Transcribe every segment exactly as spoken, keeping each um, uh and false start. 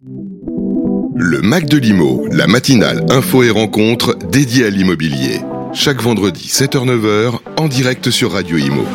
Le Mac de l'Imo, la matinale info et rencontre dédiée à l'immobilier. Chaque vendredi sept heures neuf heures en direct sur Radio Imo.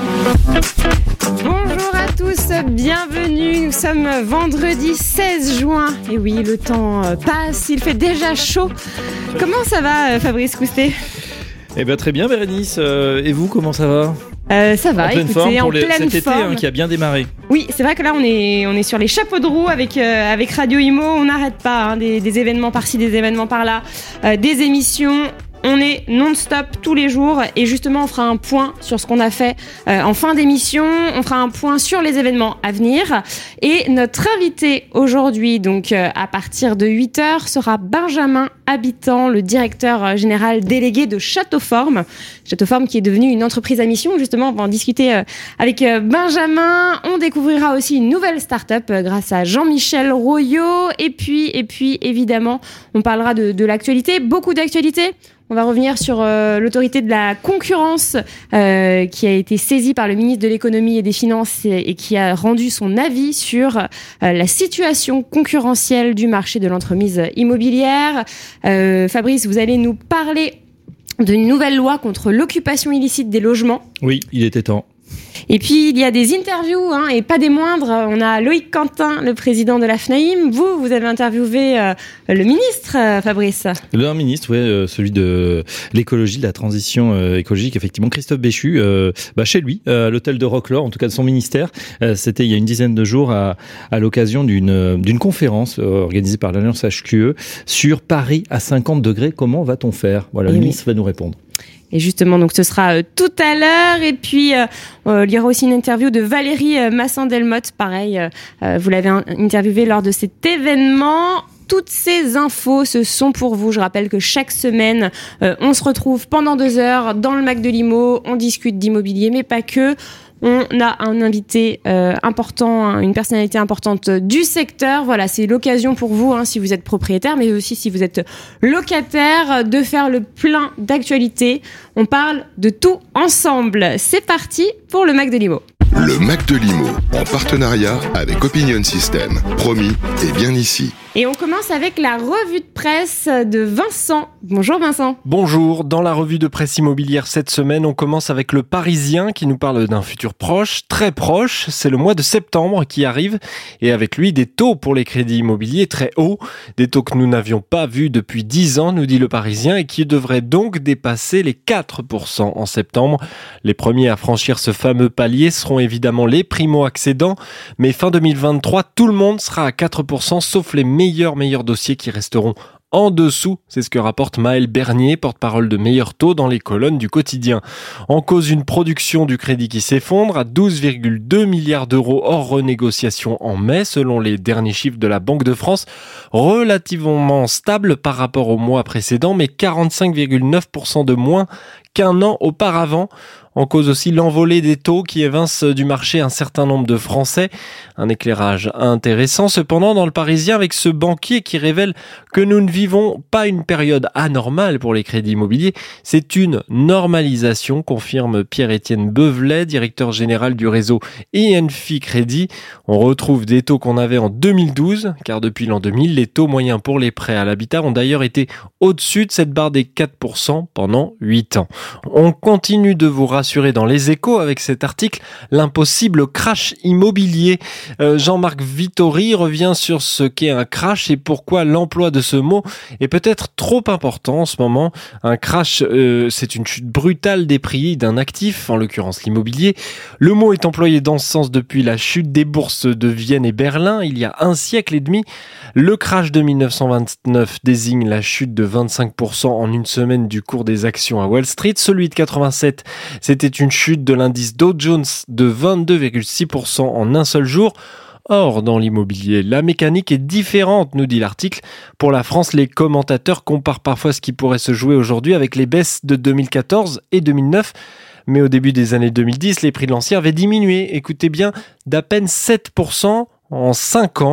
Bonjour à tous, bienvenue. Nous sommes vendredi seize juin. Et oui, le temps passe, il fait déjà chaud. Comment ça va, Fabrice Coustet ? Eh bien très bien, Bérénice. Euh, et vous, comment ça va ? Euh, ça va, en pleine écoutez, forme pour en les, pleine cet forme. été hein, qui a bien démarré. Oui, c'est vrai que là on est, on est sur les chapeaux de roue avec, euh, avec Radio Imo, on n'arrête pas, hein, des, des événements par-ci, des événements par-là, euh, des émissions. On est non-stop tous les jours et justement on fera un point sur ce qu'on a fait euh, en fin d'émission, on fera un point sur les événements à venir et notre invité aujourd'hui, donc euh, à partir de huit heures, sera Benjamin Habitant, le directeur général délégué de Châteauforme. Châteauforme qui est devenu une entreprise à mission, justement on va en discuter euh, avec euh, Benjamin. On découvrira aussi une nouvelle start-up euh, grâce à Jean-Michel Royot et puis, et puis évidemment on parlera de, de l'actualité, beaucoup d'actualités. On va revenir sur euh, l'autorité de la concurrence euh, qui a été saisie par le ministre de l'économie et des finances et, et qui a rendu son avis sur euh, la situation concurrentielle du marché de l'entremise immobilière. Euh, Fabrice, vous allez nous parler d'une nouvelle loi contre l'occupation illicite des logements. Oui, il était temps. Et puis, il y a des interviews, hein, et pas des moindres. On a Loïc Quentin, le président de la FNAIM. Vous, vous avez interviewé euh, le ministre, euh, Fabrice. Le ministre, oui, euh, celui de l'écologie, de la transition euh, écologique, effectivement, Christophe Béchu, euh, bah, chez lui, euh, à l'hôtel de Roquelaure, en tout cas de son ministère. Euh, c'était il y a une dizaine de jours à, à l'occasion d'une, d'une conférence euh, organisée par l'Alliance H Q E sur Paris à cinquante degrés. Comment va-t-on faire ? Voilà, et le oui. ministre va nous répondre. Et justement, donc ce sera euh, tout à l'heure. Et puis, euh, euh, il y aura aussi une interview de Valérie euh, Massin-Delmotte. Pareil, euh, vous l'avez interviewée lors de cet événement. Toutes ces infos, ce sont pour vous. Je rappelle que chaque semaine, euh, on se retrouve pendant deux heures dans le Mac de l'Imo. On discute d'immobilier, mais pas que. On a un invité euh, important, une personnalité importante du secteur. Voilà, c'est l'occasion pour vous, hein, si vous êtes propriétaire, mais aussi si vous êtes locataire, de faire le plein d'actualités. On parle de tout ensemble. C'est parti pour le Mac de l'Imo. Le Mac de l'Imo, en partenariat avec Opinion System. Promis, et bien ici. Et on commence avec la revue de presse de Vincent. Bonjour Vincent. Bonjour. Dans la revue de presse immobilière cette semaine, on commence avec le Parisien qui nous parle d'un futur proche, très proche. C'est le mois de septembre qui arrive et avec lui des taux pour les crédits immobiliers très hauts. Des taux que nous n'avions pas vus depuis dix ans, nous dit le Parisien, et qui devraient donc dépasser les quatre pour cent en septembre. Les premiers à franchir ce fameux palier seront évidemment les primo-accédants, mais fin deux mille vingt-trois, tout le monde sera à quatre pour cent sauf les meilleurs, meilleurs dossiers qui resteront en dessous. C'est ce que rapporte Maël Bernier, porte-parole de Meilleurs Taux dans les colonnes du quotidien. En cause, une production du crédit qui s'effondre à douze virgule deux milliards d'euros hors renégociation en mai, selon les derniers chiffres de la Banque de France, relativement stable par rapport au mois précédent, mais quarante-cinq virgule neuf pour cent de moins qu'un an auparavant. En cause aussi l'envolée des taux qui évince du marché un certain nombre de Français. Un éclairage intéressant cependant dans le Parisien avec ce banquier qui révèle que nous ne vivons pas une période anormale pour les crédits immobiliers. C'est une normalisation, confirme Pierre-Étienne Beuvelet, directeur général du réseau I N F I Crédit. On retrouve des taux qu'on avait en deux mille douze, car depuis l'an deux mille, les taux moyens pour les prêts à l'habitat ont d'ailleurs été au-dessus de cette barre des quatre pour cent pendant huit ans. On continue de vous rassurer dans les Échos avec cet article, l'impossible crash immobilier. Euh, Jean-Marc Vittori revient sur ce qu'est un crash et pourquoi l'emploi de ce mot est peut-être trop important en ce moment. Un crash, euh, c'est une chute brutale des prix d'un actif, en l'occurrence l'immobilier. Le mot est employé dans ce sens depuis la chute des bourses de Vienne et Berlin, il y a un siècle et demi. Le crash de mille neuf cent vingt-neuf désigne la chute de vingt-cinq pour cent en une semaine du cours des actions à Wall Street. Celui de quatre-vingt-sept, c'était une chute de l'indice Dow Jones de vingt-deux virgule six pour cent en un seul jour. Or, dans l'immobilier, la mécanique est différente, nous dit l'article. Pour la France, les commentateurs comparent parfois ce qui pourrait se jouer aujourd'hui avec les baisses de deux mille quatorze et deux mille neuf. Mais au début des années deux mille dix, les prix de l'ancien avaient diminué, écoutez bien, d'à peine sept pour cent en cinq ans.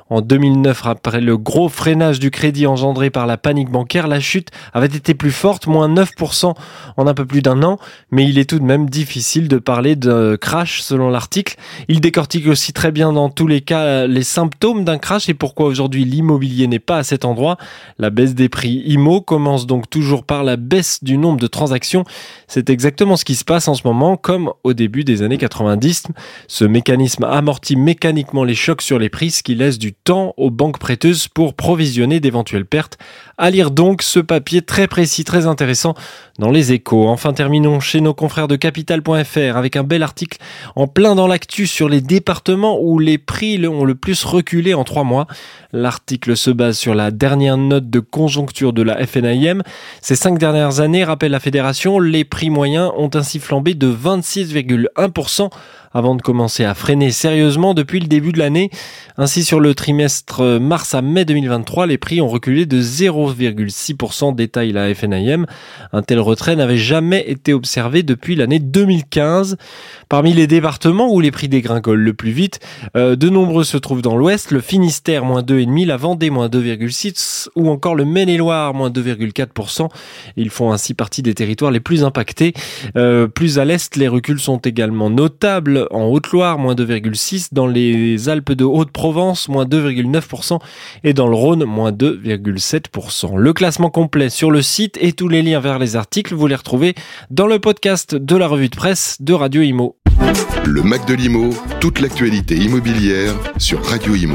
En deux mille neuf, après le gros freinage du crédit engendré par la panique bancaire, la chute avait été plus forte, moins neuf pour cent en un peu plus d'un an, mais il est tout de même difficile de parler de crash selon l'article. Il décortique aussi très bien dans tous les cas les symptômes d'un crash et pourquoi aujourd'hui l'immobilier n'est pas à cet endroit. La baisse des prix I M O commence donc toujours par la baisse du nombre de transactions. C'est exactement ce qui se passe en ce moment, comme au début des années quatre-vingt-dix. Ce mécanisme amortit mécaniquement les chocs sur les prix, ce qui laisse du temps aux banques prêteuses pour provisionner d'éventuelles pertes. À lire donc ce papier très précis, très intéressant dans les Échos. Enfin, terminons chez nos confrères de capital point f r avec un bel article en plein dans l'actu sur les départements où les prix ont le plus reculé en trois mois. L'article se base sur la dernière note de conjoncture de la F N A I M. Ces cinq dernières années, rappelle la fédération, les prix moyens ont ainsi flambé de vingt-six virgule un pour cent avant de commencer à freiner sérieusement depuis le début de l'année. Ainsi, sur le trimestre mars à mai deux mille vingt-trois, les prix ont reculé de zéro virgule six pour cent, détaille la F N A I M. Un tel retrait n'avait jamais été observé depuis l'année deux mille quinze. Parmi les départements où les prix dégringolent le plus vite, euh, de nombreux se trouvent dans l'Ouest, le Finistère, moins deux virgule cinq pour cent, la Vendée, moins deux virgule six pour cent, ou encore le Maine-et-Loire, moins deux virgule quatre pour cent. Ils font ainsi partie des territoires les plus impactés. Euh, plus à l'Est, les reculs sont également notables. En Haute-Loire, moins deux virgule six pour cent, dans les Alpes de Haute-Provence, moins deux virgule neuf pour cent, et dans le Rhône, moins deux virgule sept pour cent. Le classement complet sur le site et tous les liens vers les articles, vous les retrouvez dans le podcast de la revue de presse de Radio Imo. Le Mac de l'Imo, toute l'actualité immobilière sur Radio Imo.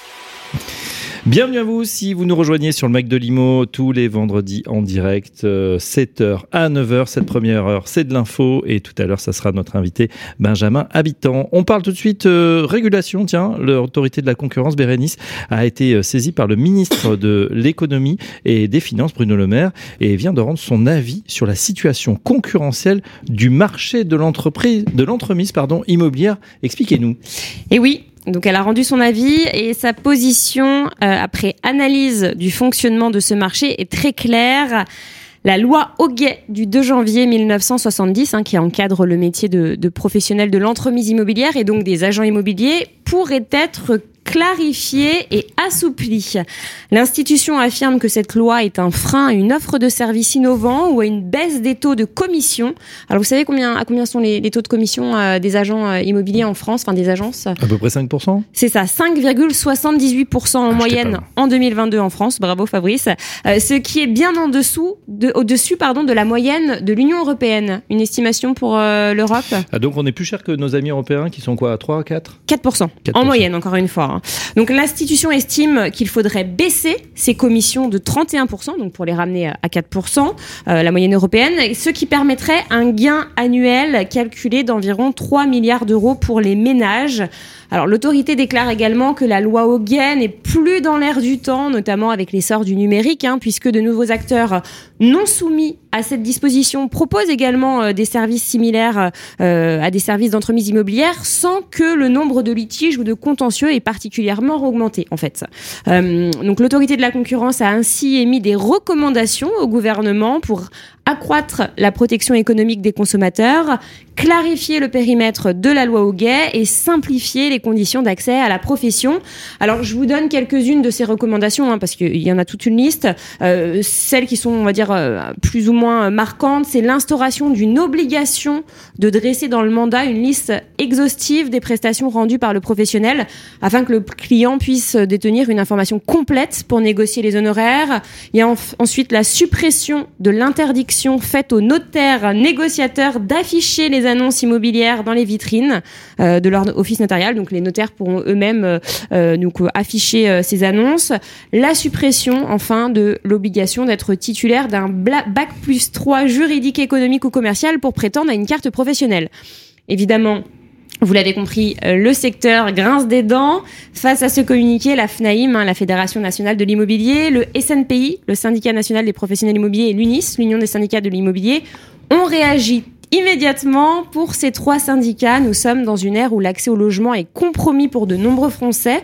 Bienvenue à vous si vous nous rejoignez sur le Mac de l'Imo tous les vendredis en direct, euh, sept heures à neuf heures. Cette première heure, c'est de l'info et tout à l'heure, ça sera notre invité Benjamin Habitant. On parle tout de suite euh, régulation. Tiens, l'autorité de la concurrence, Bérénice, a été euh, saisie par le ministre de l'économie et des finances, Bruno Le Maire, et vient de rendre son avis sur la situation concurrentielle du marché de l'entreprise, de l'entremise, pardon, immobilière. Expliquez-nous. Et oui. Donc elle a rendu son avis et sa position, euh, après analyse du fonctionnement de ce marché, est très claire. La loi Hoguet du deux janvier mille neuf cent soixante-dix, hein, qui encadre le métier de, de professionnel de l'entremise immobilière et donc des agents immobiliers, pourrait être clarifiée et assouplie. L'institution affirme que cette loi est un frein à une offre de services innovants ou à une baisse des taux de commission. Alors vous savez combien, à combien sont les, les taux de commission euh, des agents euh, immobiliers en France, enfin des agences ? À peu près cinq pour cent ? C'est ça, cinq virgule soixante-dix-huit pour cent en ah, moyenne en deux mille vingt-deux en France. Bravo Fabrice. Euh, ce qui est bien en dessous, de, au-dessus pardon, de la moyenne de l'Union européenne. Une estimation pour euh, l'Europe ? Ah, donc on est plus cher que nos amis européens qui sont quoi, à trois, quatre ? quatre pour cent en moyenne, encore une fois. Donc l'institution estime qu'il faudrait baisser ces commissions de trente et un pour cent, donc pour les ramener à quatre pour cent, euh, la moyenne européenne, ce qui permettrait un gain annuel calculé d'environ trois milliards d'euros pour les ménages. Alors l'autorité déclare également que la loi Hoguet n'est plus dans l'air du temps, notamment avec l'essor du numérique, hein, puisque de nouveaux acteurs non soumis à cette disposition proposent également euh, des services similaires euh, à des services d'entremise immobilière sans que le nombre de litiges ou de contentieux ait particulièrement augmenté en fait. Euh, donc l'autorité de la concurrence a ainsi émis des recommandations au gouvernement pour accroître la protection économique des consommateurs, clarifier le périmètre de la loi Hoguet et simplifier les conditions d'accès à la profession. Alors, je vous donne quelques-unes de ces recommandations, hein, parce qu'il y en a toute une liste. Euh, celles qui sont, on va dire, euh, plus ou moins marquantes, c'est l'instauration d'une obligation de dresser dans le mandat une liste exhaustive des prestations rendues par le professionnel, afin que le client puisse détenir une information complète pour négocier les honoraires. Il y a en- ensuite la suppression de l'interdiction faite aux notaires négociateurs d'afficher les annonces immobilières dans les vitrines euh, de leur office notarial. Donc les notaires pourront eux-mêmes euh, euh, donc, afficher euh, ces annonces. La suppression, enfin, de l'obligation d'être titulaire d'un bac plus trois juridique, économique ou commercial pour prétendre à une carte professionnelle. Évidemment, vous l'avez compris, le secteur grince des dents. Face à ce communiqué, la F N A I M, hein, la Fédération nationale de l'immobilier, le S N P I, le syndicat national des professionnels immobiliers, et l'UNIS, l'Union des syndicats de l'immobilier, ont réagi immédiatement. Pour ces trois syndicats, nous sommes dans une ère où l'accès au logement est compromis pour de nombreux Français,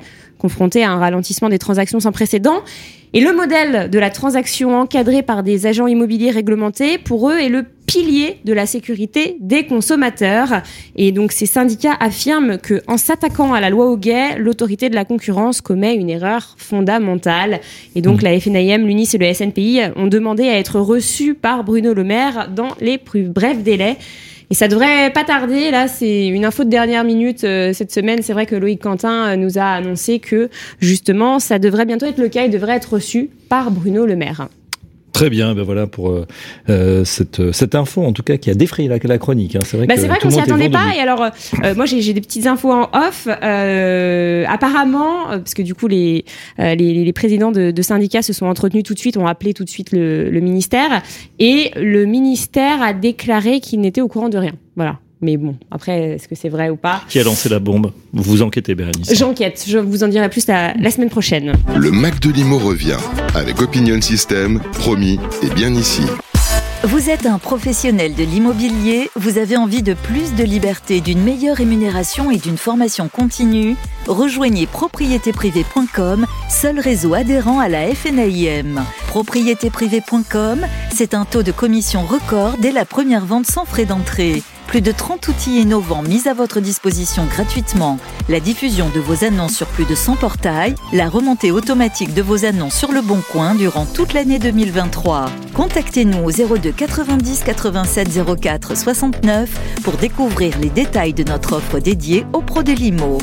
confrontés à un ralentissement des transactions sans précédent. Et le modèle de la transaction encadrée par des agents immobiliers réglementés, pour eux, est le pilier de la sécurité des consommateurs. Et donc, ces syndicats affirment que, en s'attaquant à la loi Hoguet, l'autorité de la concurrence commet une erreur fondamentale. Et donc, mmh. la F N A I M, l'UNIS et le S N P I ont demandé à être reçus par Bruno Le Maire dans les plus brefs délais. Et ça devrait pas tarder. Là, c'est une info de dernière minute euh, cette semaine. C'est vrai que Loïc Quentin euh, nous a annoncé que, justement, ça devrait bientôt être le cas. Il devrait être reçu par Bruno Le Maire. Très bien, ben voilà pour euh, cette, cette info en tout cas qui a défrayé la, la chronique. Hein. C'est vrai, bah que c'est vrai qu'on s'y attendait pas. Et alors, euh, moi j'ai, j'ai des petites infos en off. Euh, apparemment, parce que du coup les, euh, les, les présidents de, de syndicats se sont entretenus tout de suite, ont appelé tout de suite le, le ministère, et le ministère a déclaré qu'il n'était au courant de rien. Voilà. Mais bon, après, est-ce que c'est vrai ou pas ? Qui a lancé la bombe ? Vous enquêtez, Bérénice ? J'enquête, je vous en dirai plus la, la semaine prochaine. Le Mac de Limo revient avec Opinion System, promis et bien ici. Vous êtes un professionnel de l'immobilier, vous avez envie de plus de liberté, d'une meilleure rémunération et d'une formation continue ? Rejoignez propriété privée point com, seul réseau adhérent à la F N A I M. propriété privée point com, c'est un taux de commission record dès la première vente sans frais d'entrée. Plus de trente outils innovants mis à votre disposition gratuitement. La diffusion de vos annonces sur plus de cent portails, la remontée automatique de vos annonces sur Le Bon Coin durant toute l'année deux mille vingt-trois. Contactez-nous au zéro deux quatre-vingt-dix quatre-vingt-sept zéro quatre soixante-neuf pour découvrir les détails de notre offre dédiée aux pros de l'I M O.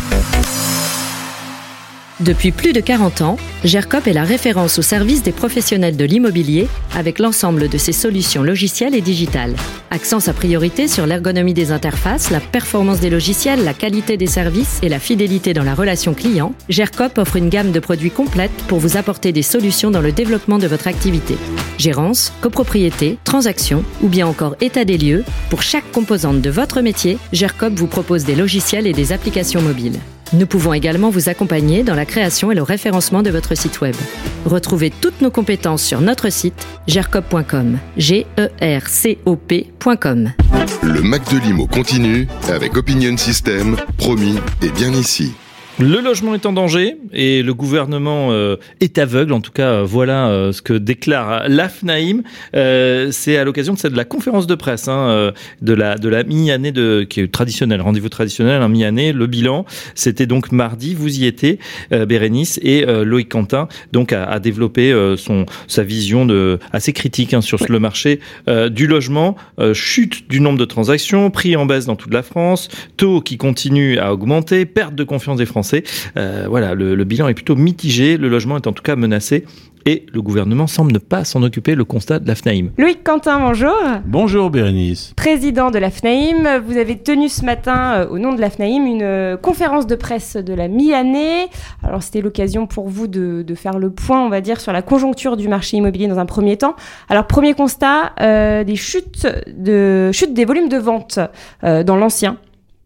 Depuis plus de quarante ans, GERCOP est la référence au service des professionnels de l'immobilier avec l'ensemble de ses solutions logicielles et digitales. Accent sa priorité sur l'ergonomie des interfaces, la performance des logiciels, la qualité des services et la fidélité dans la relation client, GERCOP offre une gamme de produits complète pour vous apporter des solutions dans le développement de votre activité. Gérance, copropriété, transaction ou bien encore état des lieux, pour chaque composante de votre métier, GERCOP vous propose des logiciels et des applications mobiles. Nous pouvons également vous accompagner dans la création et le référencement de votre site web. Retrouvez toutes nos compétences sur notre site gercop point com. G E R C O P point com. Le Mac de Limo continue avec Opinion System, promis et bien ici. Le logement est en danger et le gouvernement euh, est aveugle. En tout cas, euh, voilà euh, ce que déclare l'A F N A I M. Euh, c'est à l'occasion de, cette, de la conférence de presse hein, euh, de la de la mi-année de qui est traditionnelle, rendez-vous traditionnel, un mi-année. Le bilan, c'était donc mardi. Vous y étiez, euh, Bérénice, et euh, Loïc Quentin donc a, a développé euh, son sa vision de assez critique hein, sur oui. le marché euh, du logement. Euh, chute du nombre de transactions, prix en baisse dans toute la France, taux qui continue à augmenter, perte de confiance des Français. Euh, voilà, le, le bilan est plutôt mitigé. Le logement est en tout cas menacé et le gouvernement semble ne pas s'en occuper. Le constat de l'A F N A I M. Loïc Quentin, bonjour. Bonjour Bérénice. Président de l'A F N A I M, vous avez tenu ce matin, euh, au nom de l'A F N A I M, une euh, conférence de presse de la mi-année. Alors c'était l'occasion pour vous de, de faire le point, on va dire, sur la conjoncture du marché immobilier dans un premier temps. Alors premier constat, euh, des chutes, de, chutes des volumes de vente euh, dans l'ancien.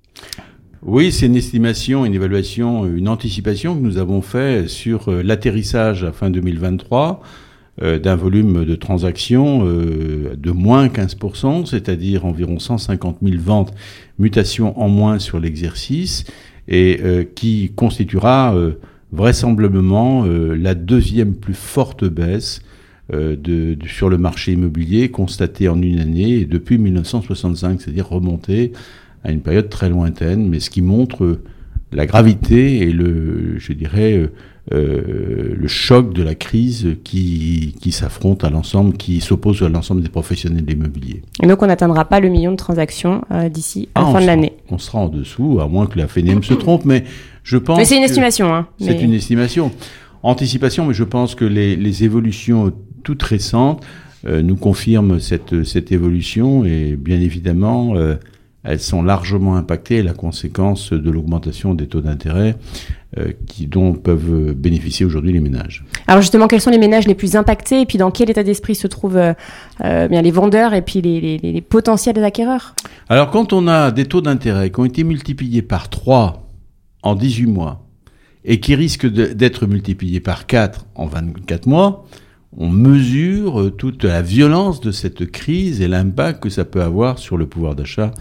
Oui, c'est une estimation, une évaluation, une anticipation que nous avons fait sur euh, l'atterrissage à fin deux mille vingt-trois euh, d'un volume de transactions euh, de moins quinze pour cent, c'est-à-dire environ cent cinquante mille ventes, mutations en moins sur l'exercice, et euh, qui constituera euh, vraisemblablement euh, la deuxième plus forte baisse euh, de, de, sur le marché immobilier constatée en une année depuis mille neuf cent soixante-cinq, c'est-à-dire remontée à une période très lointaine, mais ce qui montre la gravité et le, je dirais, euh, le choc de la crise qui, qui s'affronte à l'ensemble, qui s'oppose à l'ensemble des professionnels de l'immobilier. Et donc on n'atteindra pas le million de transactions euh, d'ici à la ah, fin de l'année. On sera en dessous, à moins que la F N A I M se trompe, mais je pense. Mais c'est une estimation, hein. C'est mais... une estimation. Anticipation, mais je pense que les, les évolutions toutes récentes euh, nous confirment cette, cette évolution et bien évidemment. Euh, Elles sont largement impactées, la conséquence de l'augmentation des taux d'intérêt euh, qui, dont peuvent bénéficier aujourd'hui les ménages. Alors justement, quels sont les ménages les plus impactés et puis dans quel état d'esprit se trouvent euh, euh, bien les vendeurs et puis les, les, les potentiels acquéreurs ? Alors quand on a des taux d'intérêt qui ont été multipliés par trois en dix-huit mois et qui risquent de, d'être multipliés par quatre en vingt-quatre mois, on mesure toute la violence de cette crise et l'impact que ça peut avoir sur le pouvoir d'achat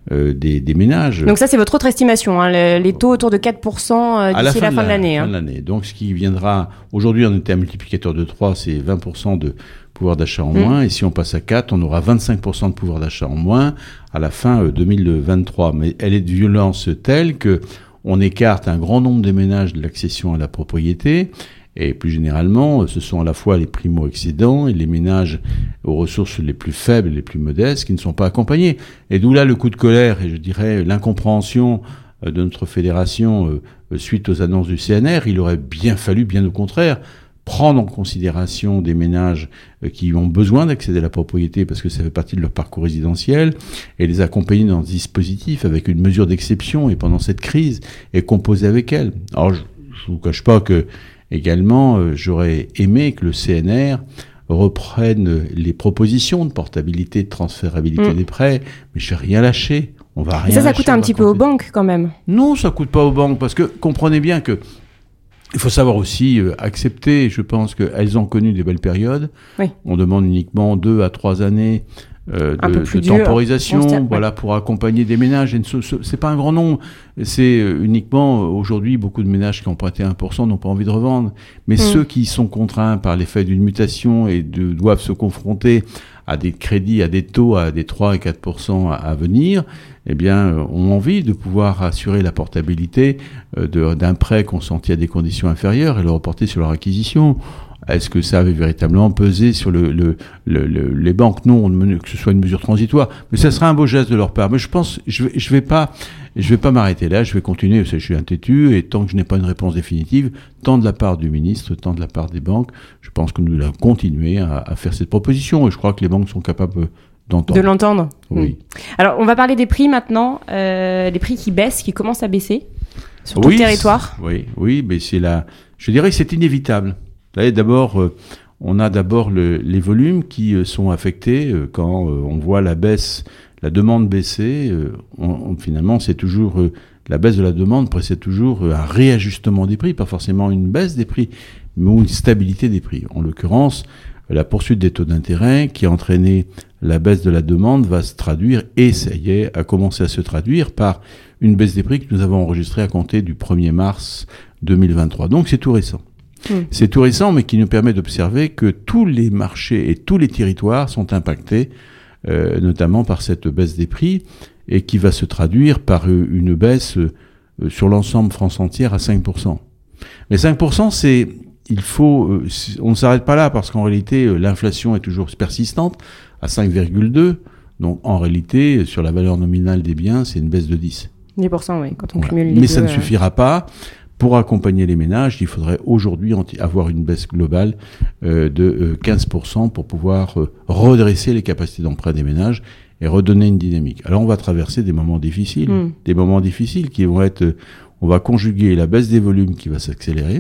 euh, des, des ménages. Donc ça, c'est votre autre estimation, hein, le, les taux autour de quatre pour cent euh, d'ici la fin, la fin de l'année. Fin hein. de l'année. Donc ce qui viendra, aujourd'hui on était à multiplicateur de trois, c'est vingt pour cent de pouvoir d'achat en mmh. moins, et si on passe à quatre, on aura vingt-cinq pour cent de pouvoir d'achat en moins à la fin euh, deux mille vingt-trois. Mais elle est de violence telle que on écarte un grand nombre des ménages de l'accession à la propriété. Et plus généralement, ce sont à la fois les primo-accédants et les ménages aux ressources les plus faibles, les plus modestes, qui ne sont pas accompagnés. Et d'où là le coup de colère et je dirais l'incompréhension de notre fédération euh, suite aux annonces du C N R. Il aurait bien fallu, bien au contraire, prendre en considération des ménages euh, qui ont besoin d'accéder à la propriété parce que ça fait partie de leur parcours résidentiel et les accompagner dans ce dispositif avec une mesure d'exception et pendant cette crise et composer avec elle. Alors je ne vous cache pas que également, euh, j'aurais aimé que le C N R reprenne les propositions de portabilité, de transférabilité mmh. des prêts, mais je n'ai rien lâché. On va rien. Et ça, ça lâcher, coûte un petit peu aux banques quand même. Non, ça coûte pas aux banques parce que comprenez bien que il faut savoir aussi euh, accepter. Je pense qu'elles ont connu des belles périodes. Oui. On demande uniquement deux à trois années. Euh, de, de dur, temporisation, tient, voilà, ouais. pour accompagner des ménages. Et ce, ce, c'est pas un grand nombre. C'est uniquement, aujourd'hui, beaucoup de ménages qui ont prêté un pour cent n'ont pas envie de revendre. Mais mmh. ceux qui sont contraints par l'effet d'une mutation et de, doivent se confronter à des crédits, à des taux, à des trois et quatre pour cent à, à venir, eh bien, euh, ont envie de pouvoir assurer la portabilité euh, de, d'un prêt consenti à des conditions inférieures et le reporter sur leur acquisition. Est-ce que ça avait véritablement pesé sur le, le, le, le, les banques? Non, que ce soit une mesure transitoire. Mais ça sera un beau geste de leur part. Mais je pense, je vais, je vais pas, je vais pas m'arrêter là. Je vais continuer. Parce que je suis un têtu et tant que je n'ai pas une réponse définitive, tant de la part du ministre, tant de la part des banques, je pense que nous allons continuer à, à faire cette proposition. Et je crois que les banques sont capables d'entendre. De l'entendre. Oui. Mmh. Alors, on va parler des prix maintenant. Euh, les prix qui baissent, qui commencent à baisser sur tout oui, le territoire. Oui, oui, mais c'est la. Je dirais que c'est inévitable. Là, d'abord, euh, on a d'abord le, les volumes qui euh, sont affectés euh, quand euh, on voit la baisse, la demande baisser. Euh, on, on, finalement, c'est toujours euh, la baisse de la demande précède toujours euh, un réajustement des prix, pas forcément une baisse des prix, mais une stabilité des prix. En l'occurrence, la poursuite des taux d'intérêt qui a entraîné la baisse de la demande va se traduire, et ça y est, a commencé à se traduire par une baisse des prix que nous avons enregistrée à compter du premier mars deux mille vingt-trois. Donc, c'est tout récent. Mmh. C'est tout récent, mais qui nous permet d'observer que tous les marchés et tous les territoires sont impactés, euh, notamment par cette baisse des prix, et qui va se traduire par euh, une baisse euh, sur l'ensemble France entière à cinq pour cent. Mais cinq pour cent, c'est, il faut, euh, on ne s'arrête pas là, parce qu'en réalité, euh, l'inflation est toujours persistante, à cinq virgule deux. Donc, en réalité, sur la valeur nominale des biens, c'est une baisse de dix. dix pour cent, oui, quand on voilà. cumule les Mais deux, ça ne euh... suffira pas. Pour accompagner les ménages, il faudrait aujourd'hui avoir une baisse globale euh, de euh, quinze pour cent pour pouvoir euh, redresser les capacités d'emprunt des ménages et redonner une dynamique. Alors on va traverser des moments difficiles, mmh. des moments difficiles qui vont être... Euh, on va conjuguer la baisse des volumes qui va s'accélérer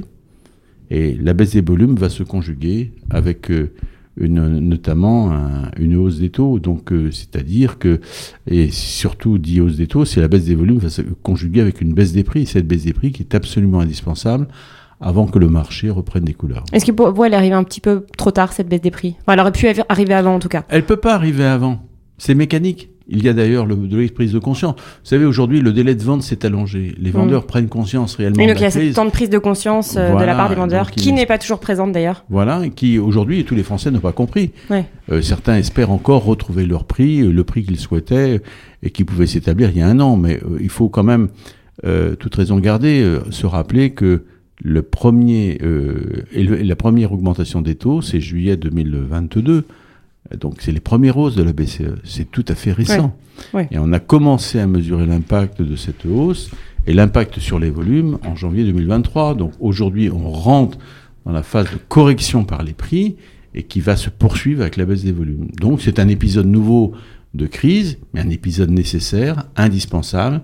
et la baisse des volumes va se conjuguer avec... Euh, Une, notamment un, une hausse des taux, donc euh, c'est-à-dire que, et surtout dit hausse des taux, c'est la baisse des volumes va se conjuguer avec une baisse des prix, cette baisse des prix qui est absolument indispensable avant que le marché reprenne des couleurs. Est-ce que pour vous, elle arrive un petit peu trop tard, cette baisse des prix? Enfin, elle aurait pu arriver avant en tout cas. Elle peut pas arriver avant, c'est mécanique. Il y a d'ailleurs le, de la prise de conscience. Vous savez, aujourd'hui, le délai de vente s'est allongé. Les vendeurs mmh. prennent conscience réellement et de donc, la il y a crise. cette temps de prise de conscience euh, voilà, de la part des vendeurs, qui n'est pas toujours présente d'ailleurs. Voilà, et qui aujourd'hui, tous les Français n'ont pas compris. Ouais. Euh, certains espèrent encore retrouver leur prix, le prix qu'ils souhaitaient et qui pouvait s'établir il y a un an. Mais euh, il faut quand même, euh, toute raison garder, euh, se rappeler que le premier, euh, et le, la première augmentation des taux, c'est juillet deux mille vingt-deux. Donc, c'est les premières hausses de la B C E. C'est tout à fait récent. Ouais. Ouais. Et on a commencé à mesurer l'impact de cette hausse et l'impact sur les volumes en janvier deux mille vingt-trois. Donc, aujourd'hui, on rentre dans la phase de correction par les prix et qui va se poursuivre avec la baisse des volumes. Donc, c'est un épisode nouveau de crise, mais un épisode nécessaire, indispensable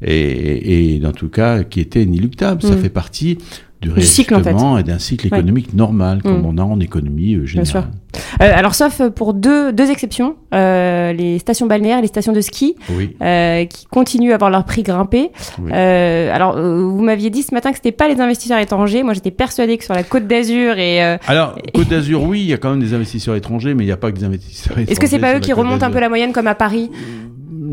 et, et en tout cas, qui était inéluctable. Mmh. Ça fait partie du réajustement cycle, en fait. Et d'un cycle économique ouais. normal, comme mmh. on a en économie euh, générale. Bien sûr. Euh, alors, sauf pour deux, deux exceptions, euh, les stations balnéaires et les stations de ski, oui. euh, qui continuent à avoir leur prix grimpé. Oui. Euh, alors, euh, vous m'aviez dit ce matin que c'était pas les investisseurs étrangers. Moi, j'étais persuadée que sur la Côte d'Azur et... Euh, alors, Côte d'Azur, oui, il y a quand même des investisseurs étrangers, mais il n'y a pas que des investisseurs étrangers. Est-ce que c'est pas eux qui remontent un peu la moyenne comme à Paris ?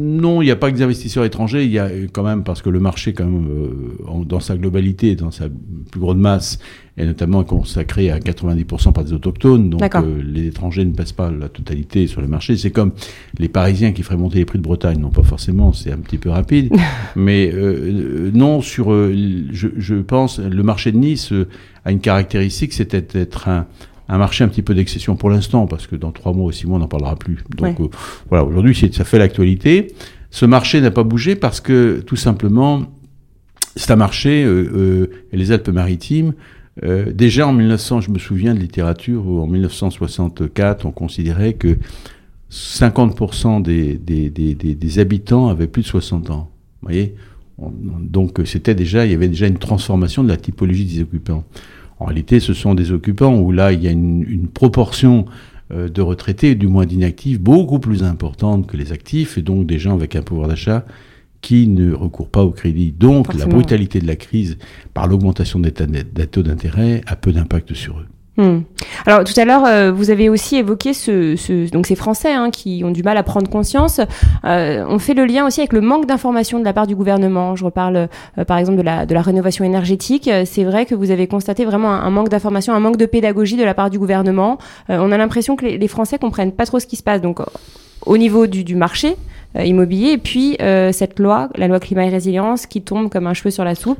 non, il n'y a pas que des investisseurs étrangers, il y a quand même, parce que le marché, quand même, euh, dans sa globalité, dans sa plus grande masse, est notamment consacré à quatre-vingt-dix pour cent par des autochtones, donc euh, les étrangers ne passent pas la totalité sur le marché. C'est comme les Parisiens qui feraient monter les prix de Bretagne, non pas forcément, c'est un petit peu rapide, mais euh, non, sur, euh, je, je pense, le marché de Nice euh, a une caractéristique, c'était d'être un un marché un petit peu d'exception pour l'instant, parce que dans trois mois ou six mois, on n'en parlera plus. Donc ouais. euh, voilà, aujourd'hui, c'est, ça fait l'actualité. Ce marché n'a pas bougé parce que, tout simplement, c'est un marché, euh, euh, et les Alpes-Maritimes, euh, déjà en mille neuf cents, je me souviens de littérature, où en mille neuf cent soixante-quatre, on considérait que cinquante pour cent des, des, des, des, des habitants avaient plus de soixante ans. Vous voyez ? on, Donc c'était déjà, il y avait déjà une transformation de la typologie des occupants. En réalité, ce sont des occupants où là, il y a une, une proportion euh, de retraités, du moins d'inactifs, beaucoup plus importante que les actifs, et donc des gens avec un pouvoir d'achat qui ne recourent pas au crédit. Donc, Forcément. La brutalité de la crise, par l'augmentation des, ta- des taux d'intérêt, a peu d'impact sur eux. Hmm. Alors tout à l'heure, euh, vous avez aussi évoqué ce, ce, donc ces Français hein, qui ont du mal à prendre conscience. Euh, on fait le lien aussi avec le manque d'information de la part du gouvernement. Je reparle euh, par exemple de la, de la rénovation énergétique. C'est vrai que vous avez constaté vraiment un, un manque d'information, un manque de pédagogie de la part du gouvernement. Euh, on a l'impression que les, les Français comprennent pas trop ce qui se passe. Donc au niveau du, du marché euh, immobilier, et puis euh, cette loi, la loi climat et résilience, qui tombe comme un cheveu sur la soupe.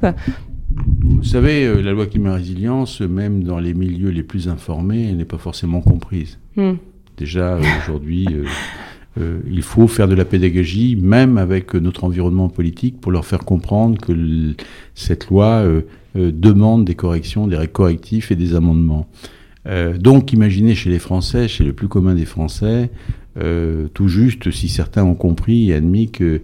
Vous savez, euh, la loi climat résilience, même dans les milieux les plus informés, elle n'est pas forcément comprise. Mm. Déjà, euh, aujourd'hui, euh, euh, il faut faire de la pédagogie, même avec euh, notre environnement politique, pour leur faire comprendre que l- cette loi euh, euh, demande des corrections, des correctifs et des amendements. Euh, donc, imaginez chez les Français, chez le plus commun des Français, euh, tout juste, si certains ont compris et admis que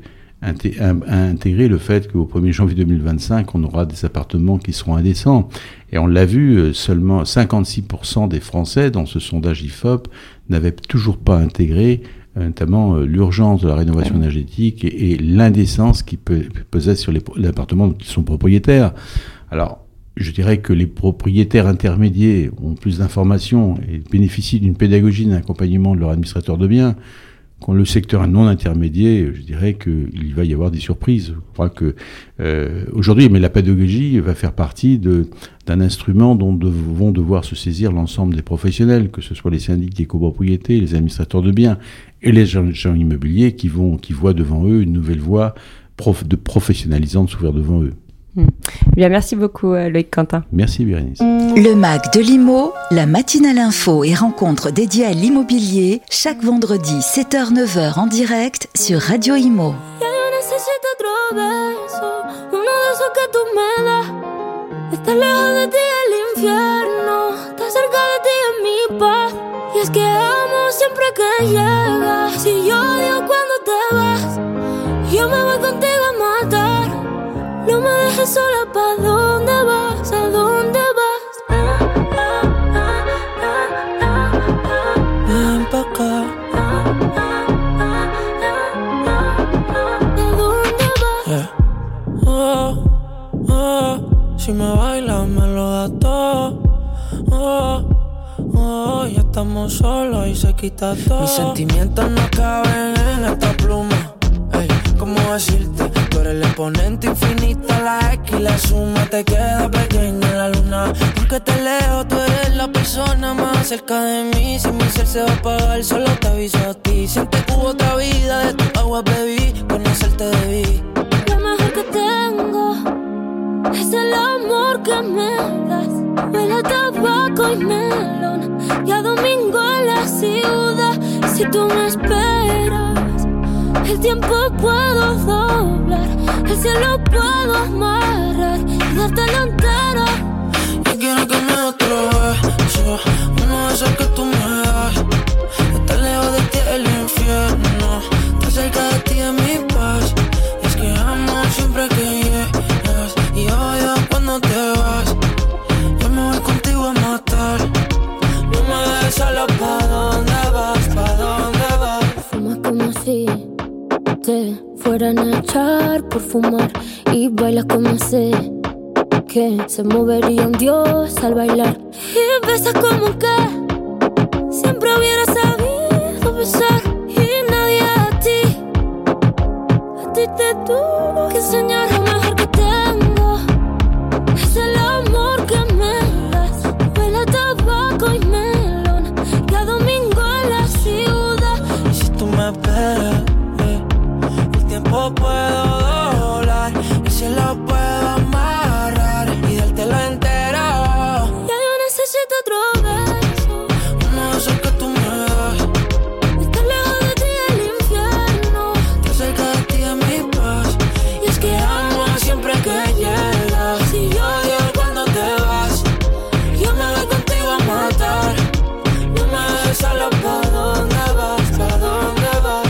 à intégrer le fait qu'au premier janvier deux mille vingt-cinq, on aura des appartements qui seront indécents. Et on l'a vu, seulement cinquante-six pour cent des Français, dans ce sondage I F O P, n'avaient toujours pas intégré notamment l'urgence de la rénovation énergétique et, et l'indécence qui peut peser sur les, les appartements dont ils sont propriétaires. Alors, je dirais que les propriétaires intermédiaires ont plus d'informations et bénéficient d'une pédagogie, d'un accompagnement de leur administrateur de biens. Quand le secteur non intermédiaire, je dirais qu'il va y avoir des surprises. Je crois que euh, aujourd'hui, mais la pédagogie va faire partie de, d'un instrument dont de, vont devoir se saisir l'ensemble des professionnels, que ce soit les syndics des copropriétés, les administrateurs de biens et les agents immobiliers qui vont, qui voient devant eux une nouvelle voie prof, de professionnalisante s'ouvrir devant eux. Mmh. Bien, merci beaucoup Loïc Quentin. Merci Bérénice. Le M A C de l'Imo, la matinale info et rencontre dédiée à l'immobilier, chaque vendredi sept heures neuf heures en direct sur Radio Imo. No me dejes sola, ¿pa' dónde vas? ¿A dónde vas? Ah, ah, ah, ah, ah, ah. Ven pa' acá. Ah, ah, ah, ah, ah. ¿A dónde vas? Yeah. Oh, oh, si me bailas me lo das todo. Oh, oh, ya estamos solos y se quita todo. Mis sentimientos no caben en esta pluma. Ey, ¿cómo decirte? Tú eres el exponente infinito, la X y la suma te queda pequeña en la luna. Porque te leo, tú eres la persona más cerca de mí. Si mi ser se va a apagar, solo te aviso a ti. Siente que hubo otra vida, de tu agua bebí, conocerte debí. Lo mejor que tengo es el amor que me das. Huele a tabaco y melón, y a domingo en la ciudad. Si tú me esperas, el tiempo puedo doblar, el cielo puedo amarrar y dártelo entero. Yo quiero que me otro beso, uno de esos que tú me das. Estar lejos de ti es el infierno, estar cerca de ti es mi paz. Y es que amo siempre que llegas y odio cuando te vas. Yo me voy contigo a matar, no me dejes sola. ¿Pa' dónde vas? ¿Pa' dónde vas? Fumas como si te fueran a echar por fumar y bailas como sé que se movería un dios al bailar y besas como que siempre hubiera sabido besar y nadie a ti hiciste tú, que enseñar lo mejor que tengo. Es el amor que me das, huele a tabaco y melón, cada domingo en la ciudad. Y si tú me esperas, eh, el tiempo puedo doblar, y si lo puedo amarrar y dártelo entero. Ya yo necesito otro beso, Uno de esos que tú me das, estar lejos de ti el infierno. que cerca de ti es mi paz. Y es que amo Siempre que llegas, si yo odio cuando te vas. Yo me voy contigo a matar. No me dejes solo, ¿pa' dónde vas? ¿Pa' dónde vas?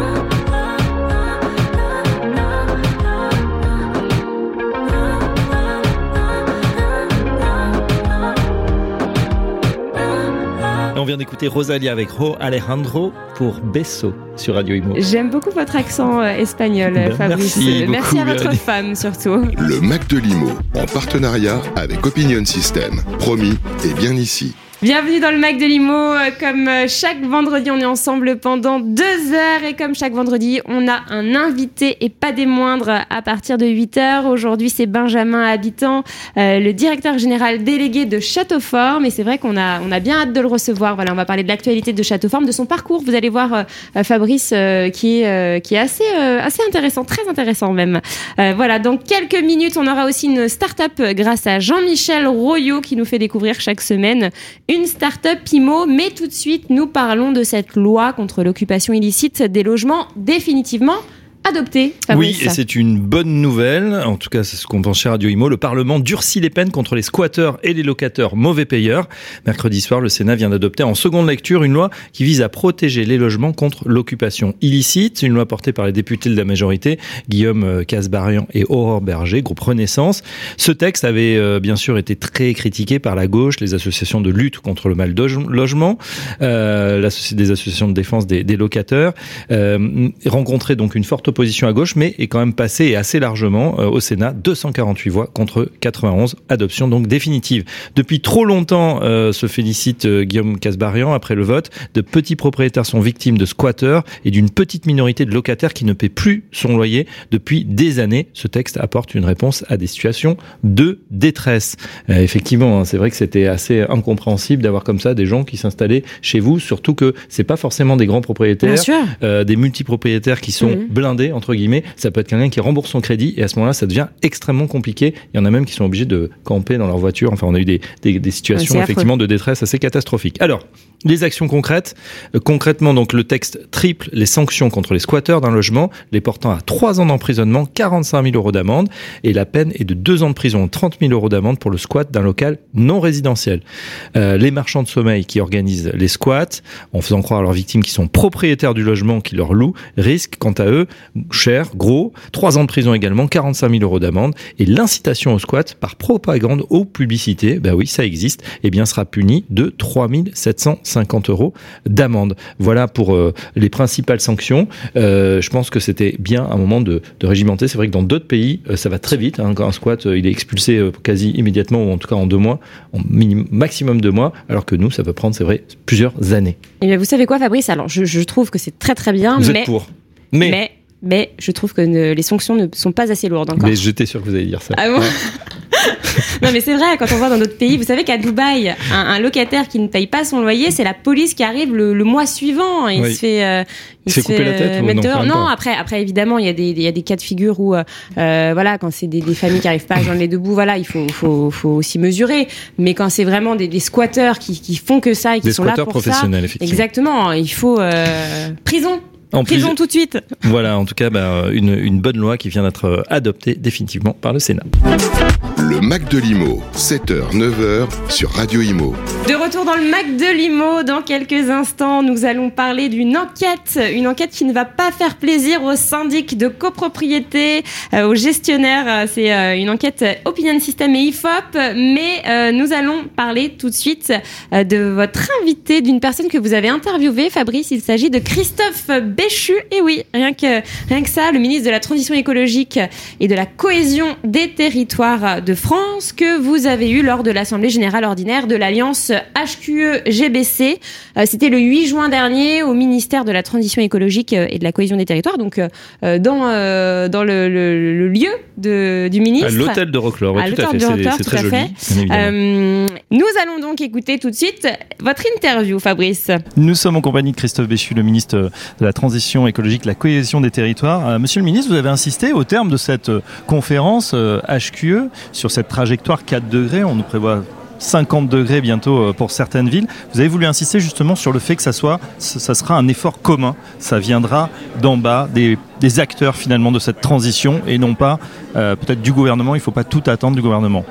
On vient d'écouter Rosalia avec Ro Alejandro pour Beso sur Radio Imo. J'aime beaucoup votre accent euh, espagnol, Ben, Fabrice. merci Merci à beaucoup, votre Véronique. femme surtout. Le Mac de Limo, en partenariat avec Opinion System. Promis, et bien ici. Bienvenue dans le Mac de Limo. Euh, Comme euh, chaque vendredi, on est ensemble pendant deux heures. Et comme chaque vendredi, on a un invité et pas des moindres à partir de huit heures. Aujourd'hui, c'est Benjamin Habitant, euh, le directeur général délégué de Châteauforme. Et c'est vrai qu'on a, on a bien hâte de le recevoir. Voilà, on va parler de l'actualité de Châteauforme, de son parcours. Vous allez voir euh, Fabrice euh, qui est, euh, qui est assez, euh, assez intéressant, très intéressant même. Euh, voilà, dans quelques minutes, on aura aussi une start-up grâce à Jean-Michel Royot qui nous fait découvrir chaque semaine une start-up I M O, mais tout de suite, nous parlons de cette loi contre l'occupation illicite des logements définitivement adoptée. Oui, Fabrice. et c'est une bonne nouvelle. En tout cas, c'est ce qu'on pense chez Radio Imo. Le Parlement durcit les peines contre les squatteurs et les locataires mauvais payeurs. Mercredi soir, le Sénat vient d'adopter en seconde lecture une loi qui vise à protéger les logements contre l'occupation illicite. Une loi portée par les députés de la majorité, Guillaume Kasbarian et Aurore Berger, groupe Renaissance. Ce texte avait euh, bien sûr été très critiqué par la gauche, les associations de lutte contre le mal logement, euh, des associations de défense des, des locataires, euh, rencontrait donc une forte opposition à gauche, mais est quand même passé et assez largement euh, au Sénat, deux cent quarante-huit voix contre quatre-vingt-onze, adoption donc définitive. Depuis trop longtemps, euh, se félicite euh, Guillaume Kasbarian, après le vote, de petits propriétaires sont victimes de squatteurs et d'une petite minorité de locataires qui ne paient plus son loyer depuis des années. Ce texte apporte une réponse à des situations de détresse. Euh, effectivement, hein, c'est vrai que c'était assez incompréhensible d'avoir comme ça des gens qui s'installaient chez vous, surtout que c'est pas forcément des grands propriétaires, Bien sûr. euh, des multipropriétaires qui sont Mhm. blindés entre guillemets. Ça peut être quelqu'un qui rembourse son crédit et à ce moment-là, ça devient extrêmement compliqué. Il y en a même qui sont obligés de camper dans leur voiture. Enfin, on a eu des, des, des situations Ouais, c'est effectivement de détresse assez catastrophiques. Alors, les actions concrètes. Euh, concrètement, donc, le texte triple les sanctions contre les squatteurs d'un logement, les portant à trois ans d'emprisonnement, quarante-cinq mille euros d'amende, et la peine est de deux ans de prison, trente mille euros d'amende pour le squat d'un local non résidentiel. Euh, les marchands de sommeil qui organisent les squats, en faisant croire à leurs victimes qui sont propriétaires du logement qui leur louent, risquent, quant à eux, cher, gros, trois ans de prison également, quarante-cinq mille euros d'amende, et l'incitation au squat par propagande ou publicité, bah oui, ça existe, et bien sera puni de trois mille sept cent cinquante euros d'amende. Voilà pour euh, les principales sanctions. Euh, je pense que c'était bien un moment de, de régimenter. C'est vrai que dans d'autres pays, euh, ça va très vite. Hein, quand un squat, euh, il est expulsé euh, quasi immédiatement, ou en tout cas en deux mois, en minimum, maximum deux mois, alors que nous, ça peut prendre, c'est vrai, plusieurs années. Eh bien, vous savez quoi, Fabrice? Alors, je, je trouve que c'est très très bien, Vous mais, êtes pour. Mais, mais, mais je trouve que ne- les sanctions ne sont pas assez lourdes encore. mais j'étais sûr que vous alliez dire ça. Ah bon? Non, mais c'est vrai, quand on voit dans d'autres pays, vous savez qu'à Dubaï, un, un locataire qui ne paye pas son loyer, c'est la police qui arrive le, le mois suivant. Il Oui. se fait, euh, Il se fait couper la tête ou mettre non, dehors. quand même Non, pas. après, après, évidemment, il y a des, il y a des cas de figure où, euh, euh, voilà, quand c'est des, des familles qui arrivent pas à joindre les deux bouts, voilà, il faut, faut, faut aussi mesurer. Mais quand c'est vraiment des, des squatteurs qui, qui font que ça et qui Des sont là squatteurs pour ça. professionnels, effectivement. Exactement. Il faut, euh, prison. En plus, Prison tout de suite. voilà, en tout cas, bah, une, une bonne loi qui vient d'être euh, adoptée définitivement par le Sénat. Le Mac de Limo, sept heures neuf heures sur Radio Imo. De retour dans le Mac de Limo, dans quelques instants, nous allons parler d'une enquête, une enquête qui ne va pas faire plaisir aux syndics de copropriété, euh, aux gestionnaires. Euh, C'est euh, une enquête Opinion System et I F O P, mais euh, nous allons parler tout de suite euh, de votre invité, d'une personne que vous avez interviewée, Fabrice. Il s'agit de Christophe Béchu. Et oui, rien que rien que ça, le ministre de la Transition écologique et de la cohésion des territoires de France que vous avez eu lors de l'Assemblée Générale Ordinaire de l'Alliance H Q E G B C. Euh, c'était le huit juin dernier au ministère de la Transition écologique et de la Cohésion des territoires, donc euh, dans, euh, dans le, le, le lieu de, du ministre. À l'hôtel de Roquelaure, oui, à tout à fait. de Roquelaure, c'est, c'est tout très à joli, fait. bien évidemment. Euh, nous allons donc écouter tout de suite votre interview, Fabrice. Nous sommes en compagnie de Christophe Béchu, le ministre de la Transition écologique, de la Cohésion des territoires. Euh, monsieur le ministre, vous avez insisté au terme de cette conférence euh, H Q E sur cette trajectoire quatre degrés. On nous prévoit cinquante degrés bientôt pour certaines villes. Vous avez voulu insister justement sur le fait que ça soit, ça sera un effort commun. Ça viendra d'en bas, des, des acteurs finalement de cette transition et non pas euh, peut-être du gouvernement. Il ne faut pas tout attendre du gouvernement.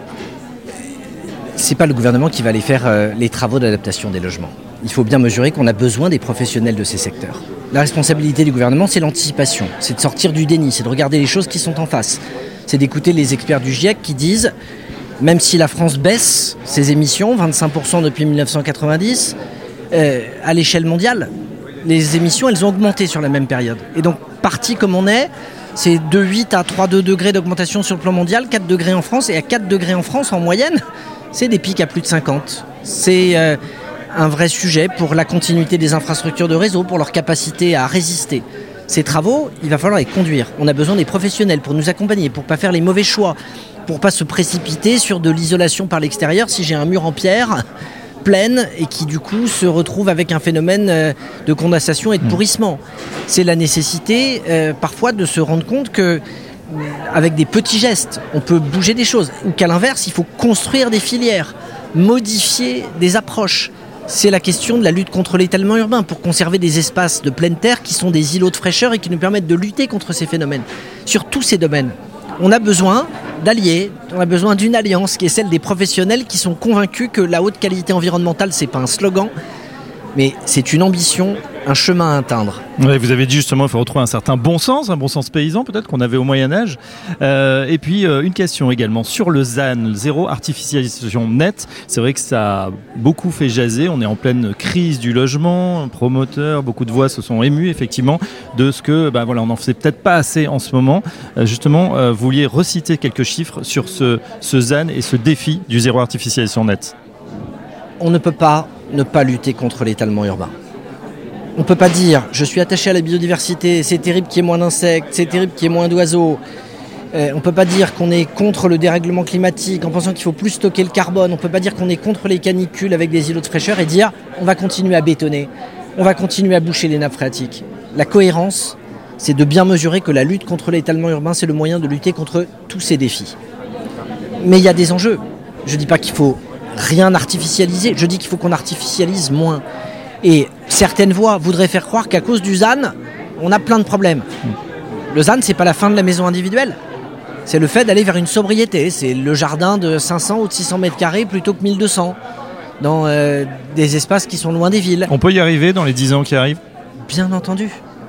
C'est pas le gouvernement qui va aller faire euh, les travaux d'adaptation des logements. Il faut bien mesurer qu'on a besoin des professionnels de ces secteurs. La responsabilité du gouvernement, c'est l'anticipation. C'est de sortir du déni, c'est de regarder les choses qui sont en face. C'est d'écouter les experts du GIEC qui disent même si la France baisse ses émissions, vingt-cinq pour cent depuis dix-neuf cent quatre-vingt-dix, euh, à l'échelle mondiale, les émissions, elles ont augmenté sur la même période. Et donc, parti comme on est, c'est de huit à trois virgule deux degrés d'augmentation sur le plan mondial, quatre degrés en France, et à quatre degrés en France, en moyenne, c'est des pics à plus de cinquante. C'est euh, un vrai sujet pour la continuité des infrastructures de réseau, pour leur capacité à résister. Ces travaux, il va falloir les conduire. On a besoin des professionnels pour nous accompagner, pour ne pas faire les mauvais choix, pour pas se précipiter sur de l'isolation par l'extérieur si j'ai un mur en pierre pleine et qui du coup se retrouve avec un phénomène de condensation et de pourrissement. C'est la nécessité euh, parfois de se rendre compte que avec des petits gestes, on peut bouger des choses, ou qu'à l'inverse, il faut construire des filières, modifier des approches. C'est la question de la lutte contre l'étalement urbain pour conserver des espaces de pleine terre qui sont des îlots de fraîcheur et qui nous permettent de lutter contre ces phénomènes. Sur tous ces domaines, on a besoin d'alliés, on a besoin d'une alliance qui est celle des professionnels qui sont convaincus que la haute qualité environnementale, c'est pas un slogan, mais c'est une ambition, un chemin à atteindre. Ouais, vous avez dit justement qu'il faut retrouver un certain bon sens, un bon sens paysan peut-être qu'on avait au Moyen-Âge. Euh, et puis euh, une question également sur le Z A N, le zéro artificialisation nette. C'est vrai que ça a beaucoup fait jaser, on est en pleine crise du logement, promoteurs, beaucoup de voix se sont émues effectivement de ce que, ben voilà, on n'en faisait peut-être pas assez en ce moment. Euh, justement, euh, vous vouliez reciter quelques chiffres sur ce, ce Z A N et ce défi du zéro artificialisation nette. On ne peut pas ne pas lutter contre l'étalement urbain. On ne peut pas dire « je suis attaché à la biodiversité, c'est terrible qu'il y ait moins d'insectes, c'est terrible qu'il y ait moins d'oiseaux ». Euh, on ne peut pas dire qu'on est contre le dérèglement climatique en pensant qu'il faut plus stocker le carbone. On ne peut pas dire qu'on est contre les canicules avec des îlots de fraîcheur et dire « on va continuer à bétonner, on va continuer à boucher les nappes phréatiques ». La cohérence, c'est de bien mesurer que la lutte contre l'étalement urbain, c'est le moyen de lutter contre tous ces défis. Mais il y a des enjeux. Je ne dis pas qu'il faut rien artificialiser, je dis qu'il faut qu'on artificialise moins. Et certaines voix voudraient faire croire qu'à cause du Z A N, on a plein de problèmes. Le Z A N, c'est pas la fin de la maison individuelle. C'est le fait d'aller vers une sobriété. C'est le jardin de cinq cents ou de six cents mètres carrés plutôt que mille deux cents dans euh, des espaces qui sont loin des villes. On peut y arriver dans les dix ans qui arrivent ? Bien entendu.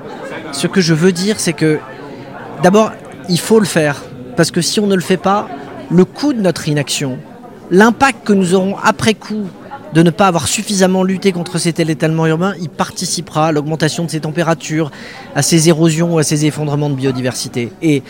Ce que je veux dire, c'est que d'abord, il faut le faire. Parce que si on ne le fait pas, le coût de notre inaction, l'impact que nous aurons après coup de ne pas avoir suffisamment lutté contre cet étalement urbain, il participera à l'augmentation de ces températures, à ces érosions, à ces effondrements de biodiversité. Et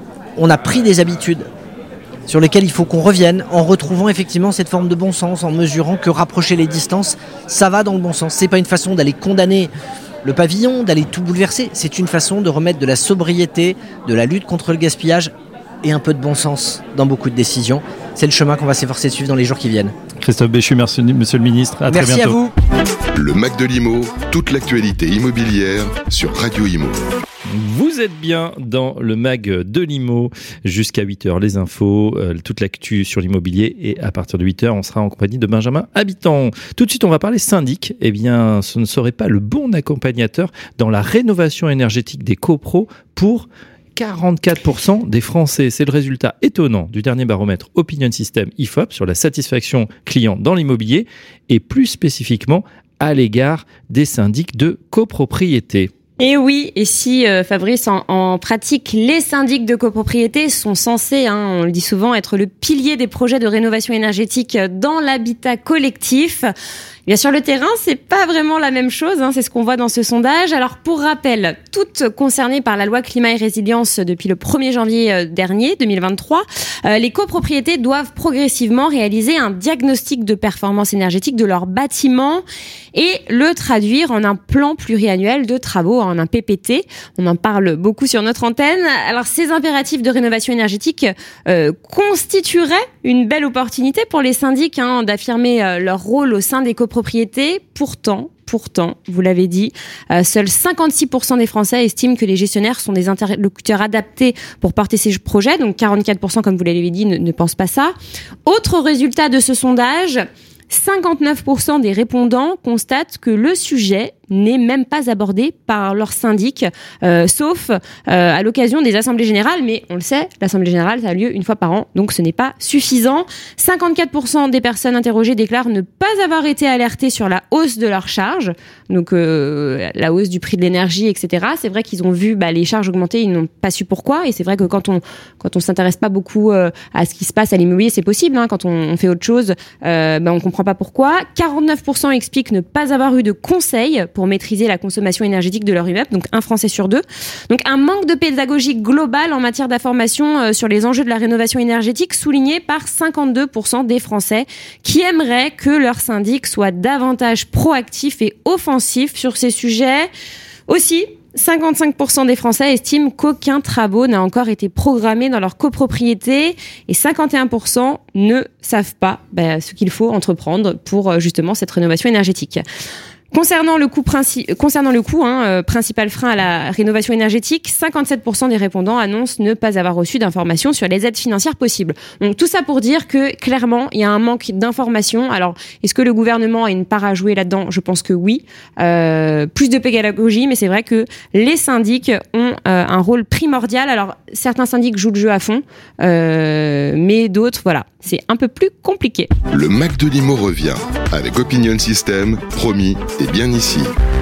on a pris des habitudes sur lesquelles il faut qu'on revienne en retrouvant effectivement cette forme de bon sens, en mesurant que rapprocher les distances, ça va dans le bon sens. C'est pas une façon d'aller condamner le pavillon, d'aller tout bouleverser. C'est une façon de remettre de la sobriété, de la lutte contre le gaspillage et un peu de bon sens dans beaucoup de décisions. C'est le chemin qu'on va s'efforcer de suivre dans les jours qui viennent. Christophe Béchu, merci monsieur le ministre. À merci très bientôt. à vous. Le Mac de l'Imo, toute l'actualité immobilière sur Radio Imo. Vous êtes bien dans le mag de l'Imo jusqu'à huit heures, les infos, euh, toute l'actu sur l'immobilier, et à partir de huit heures, on sera en compagnie de Benjamin Habitant. Tout de suite, on va parler syndic. Eh bien, ce ne serait pas le bon accompagnateur dans la rénovation énergétique des copros pour quarante-quatre pour cent des Français. C'est le résultat étonnant du dernier baromètre Opinion System I F O P sur la satisfaction client dans l'immobilier et plus spécifiquement à l'égard des syndics de copropriété. Et oui, et si euh, Fabrice, en, en pratique, les syndics de copropriété sont censés, hein, on le dit souvent, être le pilier des projets de rénovation énergétique dans l'habitat collectif, Bien sur le terrain, c'est pas vraiment la même chose, hein, c'est ce qu'on voit dans ce sondage. Alors pour rappel, toutes concernées par la loi climat et résilience depuis le premier janvier dernier, deux mille vingt-trois, euh, les copropriétés doivent progressivement réaliser un diagnostic de performance énergétique de leur bâtiment et le traduire en un plan pluriannuel de travaux, en un P P T. On en parle beaucoup sur notre antenne. Alors ces impératifs de rénovation énergétique euh, constitueraient une belle opportunité pour les syndics hein, d'affirmer euh, leur rôle au sein des copropriétés. Pourtant, pourtant, vous l'avez dit, euh, seuls cinquante-six pour cent des Français estiment que les gestionnaires sont des interlocuteurs adaptés pour porter ces projets. Donc quarante-quatre pour cent, comme vous l'avez dit, ne, ne pensent pas ça. Autre résultat de ce sondage, cinquante-neuf pour cent des répondants constatent que le sujet n'est même pas abordé par leur syndic, euh, sauf euh, à l'occasion des assemblées générales. Mais on le sait, l'assemblée générale, ça a lieu une fois par an, donc ce n'est pas suffisant. cinquante-quatre pour cent des personnes interrogées déclarent ne pas avoir été alertées sur la hausse de leurs charges, donc euh, la hausse du prix de l'énergie, et cetera. C'est vrai qu'ils ont vu bah, les charges augmenter, ils n'ont pas su pourquoi. Et c'est vrai que quand on quand on s'intéresse pas beaucoup euh, à ce qui se passe à l'immobilier, c'est possible. Hein, quand on, on fait autre chose, euh, bah, on comprend pas pourquoi. quarante-neuf pour cent expliquent ne pas avoir eu de conseils pour maîtriser la consommation énergétique de leur immeuble, donc un Français sur deux. Donc un manque de pédagogie globale en matière d'information euh, sur les enjeux de la rénovation énergétique, souligné par cinquante-deux pour cent des Français qui aimeraient que leur syndic soit davantage proactif et offensif sur ces sujets. Aussi, cinquante-cinq pour cent des Français estiment qu'aucun travaux n'a encore été programmé dans leur copropriété et cinquante et un pour cent ne savent pas bah, ce qu'il faut entreprendre pour justement cette rénovation énergétique. Concernant le coût, princi- concernant le coût hein, euh, principal frein à la rénovation énergétique, cinquante-sept pour cent des répondants annoncent ne pas avoir reçu d'informations sur les aides financières possibles. Donc tout ça pour dire que clairement, il y a un manque d'informations. Alors, est-ce que le gouvernement a une part à jouer là-dedans ? Je pense que oui. Euh, plus de pédagogie, mais c'est vrai que les syndics ont euh, un rôle primordial. Alors, certains syndics jouent le jeu à fond, euh, mais d'autres, voilà, c'est un peu plus compliqué. Le Mac de Limo revient avec Opinion System, promis, et bien ici.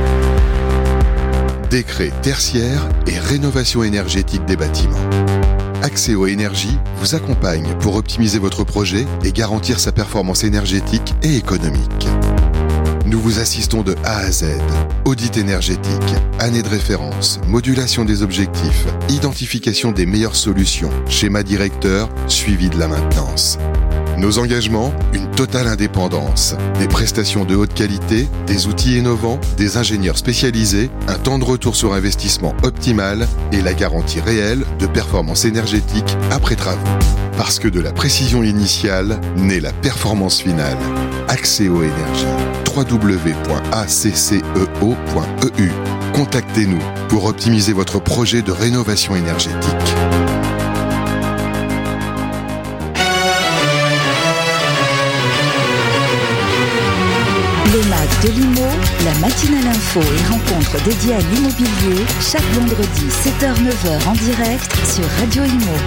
Décret tertiaire et rénovation énergétique des bâtiments. Axéo Énergie vous accompagne pour optimiser votre projet et garantir sa performance énergétique et économique. Nous vous assistons de A à Z. Audit énergétique, année de référence, modulation des objectifs, identification des meilleures solutions, schéma directeur, suivi de la maintenance. Nos engagements, une totale indépendance, des prestations de haute qualité, des outils innovants, des ingénieurs spécialisés, un temps de retour sur investissement optimal et la garantie réelle de performance énergétique après travaux. Parce que de la précision initiale naît la performance finale. Axéo Énergie. w w w point a c c e o point e u. Contactez-nous pour optimiser votre projet de rénovation énergétique. Le Mac de l'Imo, la matinale info et rencontre dédiée à l'immobilier, chaque vendredi sept heures neuf heures en direct sur Radio Imo.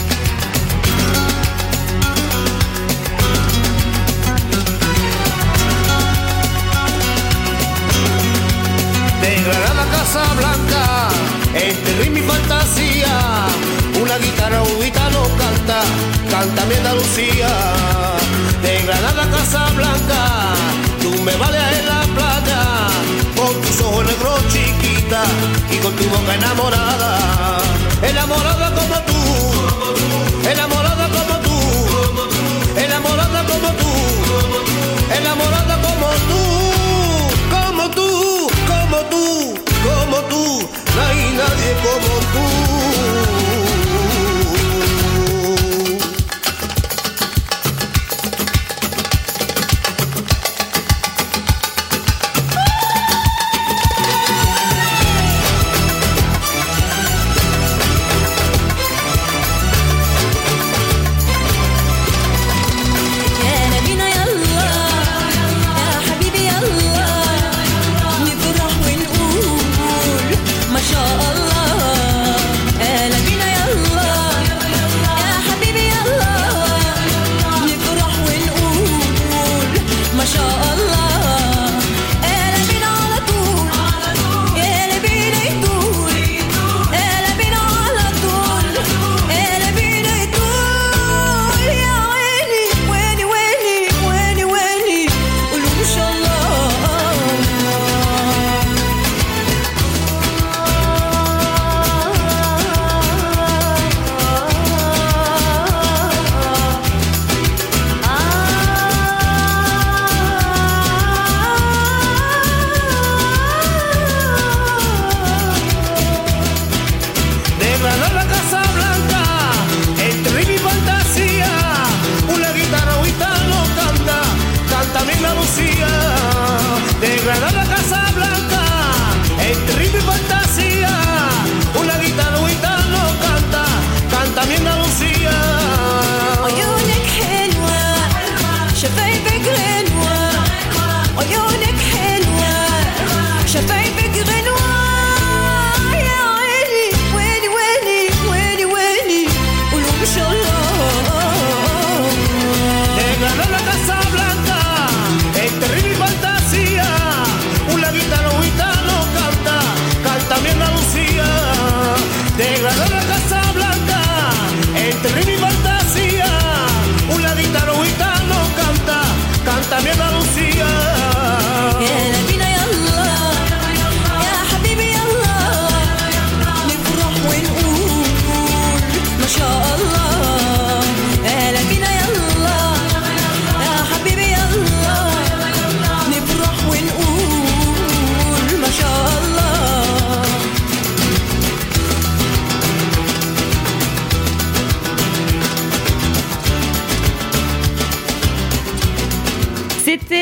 De Granada a Casablanca, entre ritmo y fantasía, una guitarra un gitano canta, canta mi Andalucía. De Granada a Casablanca, tú me vales en la playa, con tus ojos negros chiquita y con tu boca enamorada, enamorada como tú, enamorada como tú, enamorada como tú, enamorada como tú, como tú, como tú, como tú, no hay nadie como tú.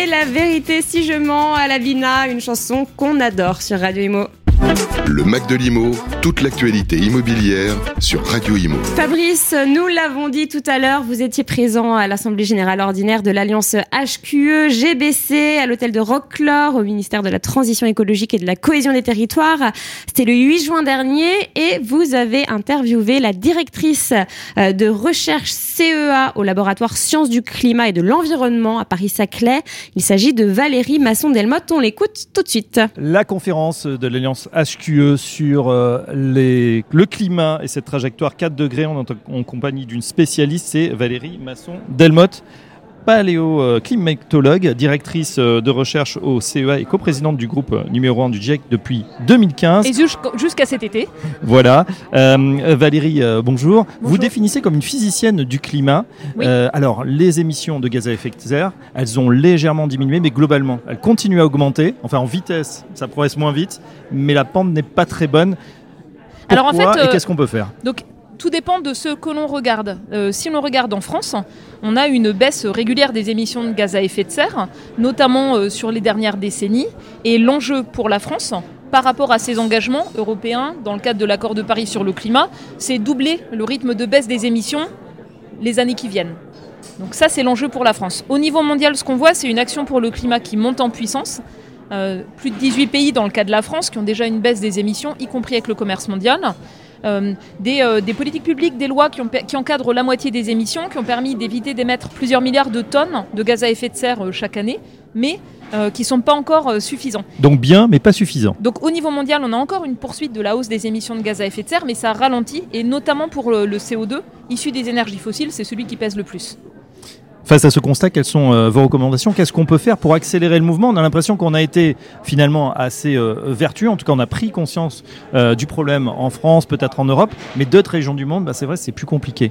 La Vérité si je mens à la Vina, une chanson qu'on adore sur Radio Imo. Le Mac de l'Imo, toute l'actualité immobilière sur Radio Imo. Fabrice, nous l'avons dit tout à l'heure, vous étiez présent à l'Assemblée Générale Ordinaire de l'Alliance H Q E G B C à l'hôtel de Roquelaure au ministère de la Transition écologique et de la Cohésion des territoires. C'était le huit juin dernier et vous avez interviewé la directrice de recherche C E A au laboratoire Sciences du Climat et de l'Environnement à Paris-Saclay. Il s'agit de Valérie Masson-Delmotte. On l'écoute tout de suite. La conférence de l'Alliance H Q E sur euh, les, le climat et cette trajectoire quatre degrés en, en compagnie d'une spécialiste, c'est Valérie Masson-Delmotte, paléoclimatologue, directrice de recherche au C E A et coprésidente du groupe numéro un du GIEC depuis deux mille quinze. Et jusqu'à cet été. Voilà. Euh, Valérie, euh, bonjour. bonjour. Vous définissez comme une physicienne du climat. Oui. Euh, alors, les émissions de gaz à effet de serre, elles ont légèrement diminué, mais globalement, elles continuent à augmenter. Enfin, en vitesse, ça progresse moins vite, mais la pente n'est pas très bonne. Pourquoi Alors, en fait, euh, et qu'est-ce qu'on peut faire ? Donc, tout dépend de ce que l'on regarde. Euh, si l'on regarde en France, on a une baisse régulière des émissions de gaz à effet de serre, notamment euh, sur les dernières décennies. Et l'enjeu pour la France, par rapport à ses engagements européens dans le cadre de l'accord de Paris sur le climat, c'est doubler le rythme de baisse des émissions les années qui viennent. Donc ça, c'est l'enjeu pour la France. Au niveau mondial, ce qu'on voit, c'est une action pour le climat qui monte en puissance. Euh, plus de dix-huit pays dans le cas de la France qui ont déjà une baisse des émissions, y compris avec le commerce mondial. Euh, des, euh, des politiques publiques, des lois qui, ont, qui encadrent la moitié des émissions, qui ont permis d'éviter d'émettre plusieurs milliards de tonnes de gaz à effet de serre euh, chaque année, mais euh, qui ne sont pas encore euh, suffisants. Donc bien, mais pas suffisant. Donc au niveau mondial, on a encore une poursuite de la hausse des émissions de gaz à effet de serre, mais ça ralentit, et notamment pour le, le C O deux, issu des énergies fossiles, c'est celui qui pèse le plus. Face à ce constat, quelles sont euh, vos recommandations ? Qu'est-ce qu'on peut faire pour accélérer le mouvement ? On a l'impression qu'on a été finalement assez euh, vertueux. En tout cas, on a pris conscience euh, du problème en France, peut-être en Europe, mais d'autres régions du monde, bah, c'est vrai, c'est plus compliqué.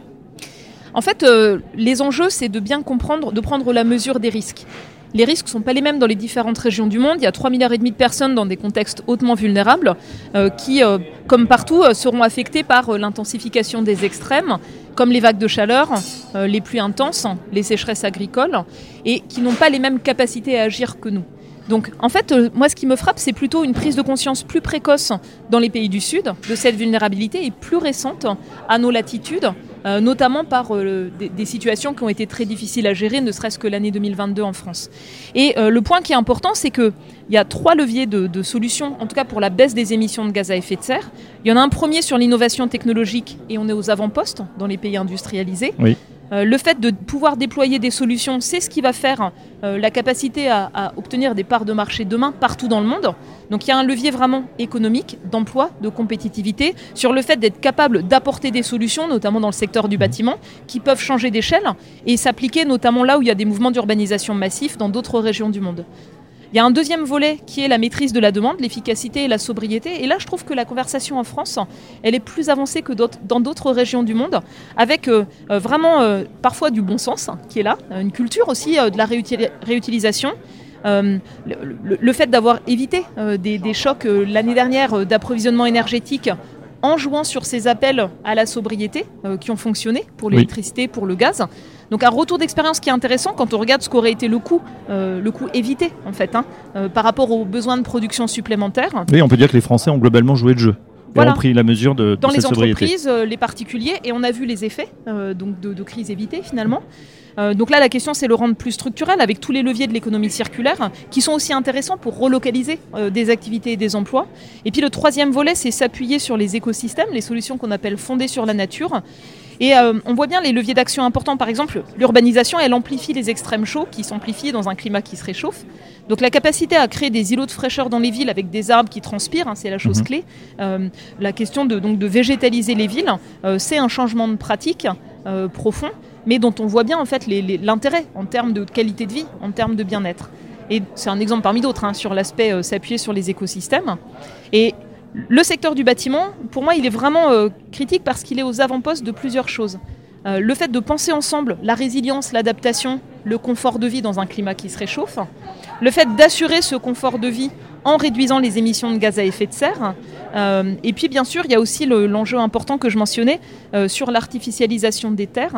En fait, euh, les enjeux, c'est de bien comprendre, de prendre la mesure des risques. Les risques ne sont pas les mêmes dans les différentes régions du monde. Il y a trois milliards et demi de personnes dans des contextes hautement vulnérables euh, qui, euh, comme partout, euh, seront affectées par euh, l'intensification des extrêmes, comme les vagues de chaleur, euh, les pluies intenses, les sécheresses agricoles, et qui n'ont pas les mêmes capacités à agir que nous. Donc, en fait, euh, moi, ce qui me frappe, c'est plutôt une prise de conscience plus précoce dans les pays du Sud de cette vulnérabilité et plus récente à nos latitudes, euh, notamment par euh, des, des situations qui ont été très difficiles à gérer, ne serait-ce que l'année deux mille vingt-deux en France. Et euh, le point qui est important, c'est qu'il y a trois leviers de, de solutions, en tout cas pour la baisse des émissions de gaz à effet de serre. Il y en a un premier sur l'innovation technologique, et on est aux avant-postes dans les pays industrialisés. Oui. Euh, le fait de pouvoir déployer des solutions, c'est ce qui va faire euh, la capacité à, à obtenir des parts de marché demain partout dans le monde. Donc il y a un levier vraiment économique, d'emploi, de compétitivité, sur le fait d'être capable d'apporter des solutions, notamment dans le secteur du bâtiment, qui peuvent changer d'échelle et s'appliquer notamment là où il y a des mouvements d'urbanisation massifs dans d'autres régions du monde. Il y a un deuxième volet qui est la maîtrise de la demande, l'efficacité et la sobriété. Et là, je trouve que la conversation en France, elle est plus avancée que d'autres, dans d'autres régions du monde, avec euh, vraiment euh, parfois du bon sens qui est là, une culture aussi euh, de la réutil- réutilisation. Euh, le, le, le fait d'avoir évité euh, des, des chocs euh, l'année dernière euh, d'approvisionnement énergétique en jouant sur ces appels à la sobriété euh, qui ont fonctionné pour l'électricité, oui. pour le gaz. Donc un retour d'expérience qui est intéressant quand on regarde ce qu'aurait été le coût, euh, le coût évité en fait, hein, euh, par rapport aux besoins de production supplémentaires. Oui, on peut dire que les Français ont globalement joué le jeu. Voilà. Et ont pris la mesure de, de Dans cette sobriété. Dans les entreprises, euh, les particuliers, et on a vu les effets euh, donc de, de crise évitée finalement. Euh, donc là, la question, c'est le rendre plus structurel avec tous les leviers de l'économie circulaire qui sont aussi intéressants pour relocaliser euh, des activités et des emplois. Et puis le troisième volet, c'est s'appuyer sur les écosystèmes, les solutions qu'on appelle fondées sur la nature. Et euh, on voit bien les leviers d'action importants. Par exemple, l'urbanisation, elle amplifie les extrêmes chauds qui s'amplifient dans un climat qui se réchauffe. Donc la capacité à créer des îlots de fraîcheur dans les villes avec des arbres qui transpirent, hein, c'est la chose mmh. clé. Euh, la question de, donc, de végétaliser les villes, euh, c'est un changement de pratique euh, profond, mais dont on voit bien en fait les, les, l'intérêt en termes de qualité de vie, en termes de bien-être. Et c'est un exemple parmi d'autres hein, sur l'aspect euh, s'appuyer sur les écosystèmes. Et le secteur du bâtiment, pour moi, il est vraiment euh, critique parce qu'il est aux avant-postes de plusieurs choses. Euh, le fait de penser ensemble la résilience, l'adaptation, le confort de vie dans un climat qui se réchauffe. Le fait d'assurer ce confort de vie en réduisant les émissions de gaz à effet de serre. Euh, et puis, bien sûr, il y a aussi le, l'enjeu important que je mentionnais euh, sur l'artificialisation des terres.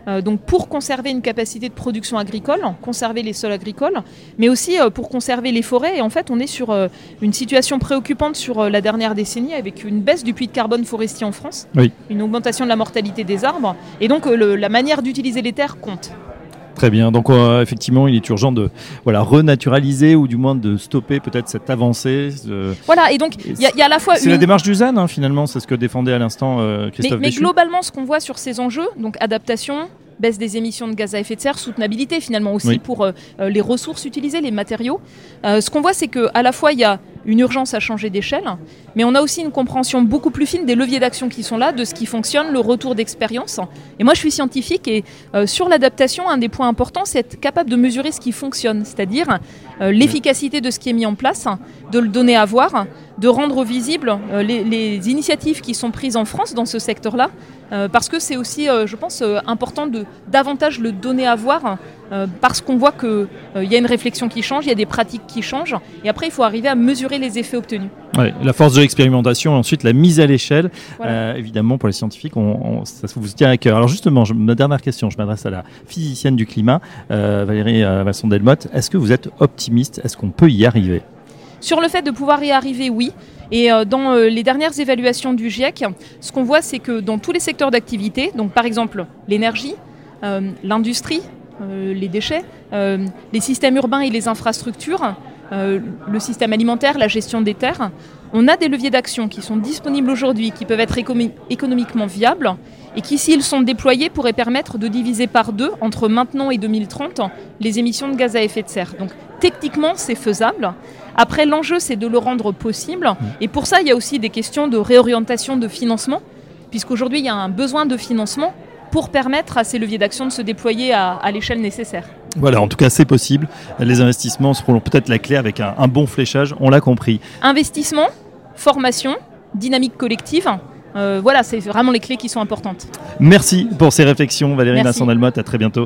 euh, donc pour conserver une capacité de production agricole, conserver les sols agricoles, mais aussi euh, pour conserver les forêts. Et en fait, on est sur euh, une situation préoccupante sur euh, la dernière décennie, avec une baisse du puits de carbone forestier en France, oui. une augmentation de la mortalité des arbres, et donc euh, le, la manière d'utiliser les terres compte. Très bien. Donc euh, effectivement, il est urgent de voilà renaturaliser ou du moins de stopper peut-être cette avancée. Euh, voilà. Et donc il y, y a à la fois c'est une... la démarche du Z E N hein, finalement, c'est ce que défendait à l'instant euh, Christophe Mais, mais Béchu. globalement, ce qu'on voit sur ces enjeux, donc adaptation, baisse des émissions de gaz à effet de serre, soutenabilité finalement aussi oui. pour euh, les ressources utilisées, les matériaux. Euh, ce qu'on voit, c'est qu'à la fois il y a une urgence à changer d'échelle, mais on a aussi une compréhension beaucoup plus fine des leviers d'action qui sont là, de ce qui fonctionne, le retour d'expérience. Et moi, je suis scientifique et euh, sur l'adaptation, un des points importants, c'est être capable de mesurer ce qui fonctionne, c'est-à-dire euh, l'efficacité de ce qui est mis en place, de le donner à voir, de rendre visibles euh, les, les initiatives qui sont prises en France dans ce secteur-là, euh, parce que c'est aussi, euh, je pense, euh, important de davantage le donner à voir, euh, parce qu'on voit qu'il euh, y a une réflexion qui change, il y a des pratiques qui changent, et après, il faut arriver à mesurer les effets obtenus. Ouais, la force de l'expérimentation et ensuite la mise à l'échelle, voilà. euh, évidemment pour les scientifiques, on, on, ça vous tient à cœur. Alors justement, je, ma dernière question, je m'adresse à la physicienne du climat, euh, Valérie euh, Masson-Delmotte. Est-ce que vous êtes optimiste ? Est-ce qu'on peut y arriver ? Sur le fait de pouvoir y arriver, oui. Et euh, dans euh, les dernières évaluations du GIEC, ce qu'on voit, c'est que dans tous les secteurs d'activité, donc par exemple l'énergie, euh, l'industrie, euh, les déchets, euh, les systèmes urbains et les infrastructures, euh, le système alimentaire, la gestion des terres, on a des leviers d'action qui sont disponibles aujourd'hui, qui peuvent être économi- économiquement viables et qui, s'ils sont déployés, pourraient permettre de diviser par deux, entre maintenant et deux mille trente, les émissions de gaz à effet de serre. Donc techniquement, c'est faisable. Après, l'enjeu, c'est de le rendre possible. Et pour ça, il y a aussi des questions de réorientation de financement, puisqu'aujourd'hui, il y a un besoin de financement pour permettre à ces leviers d'action de se déployer à, à l'échelle nécessaire. Voilà, en tout cas, c'est possible. Les investissements seront peut-être la clé avec un, un bon fléchage, on l'a compris. Investissement, formation, dynamique collective, euh, voilà, c'est vraiment les clés qui sont importantes. Merci pour ces réflexions, Valérie Masson-Delmotte, à très bientôt.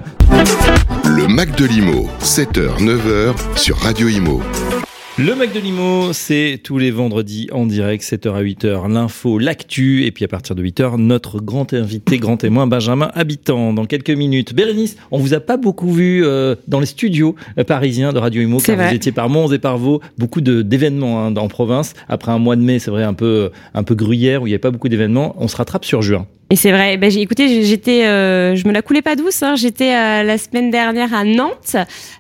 Le Mac de l'Imo, sept heures neuf heures sur Radio Imo. Le Mac de l'Imo, c'est tous les vendredis en direct, sept heures à huit heures, l'info, l'actu, et puis à partir de huit heures, notre grand invité, grand témoin, Benjamin Habitant, dans quelques minutes. Bérénice, on vous a pas beaucoup vu euh, dans les studios euh, parisiens de Radio Imo, C'est car vrai. vous étiez par Mons et par Vaud, beaucoup de, d'événements hein, en province. Après un mois de mai, c'est vrai, un peu, un peu gruyère, où il n'y avait pas beaucoup d'événements. On se rattrape sur juin. Et c'est vrai. Ben, j'ai, écoutez, j'étais, euh, je me la coulais pas douce. Hein. J'étais euh, la semaine dernière à Nantes.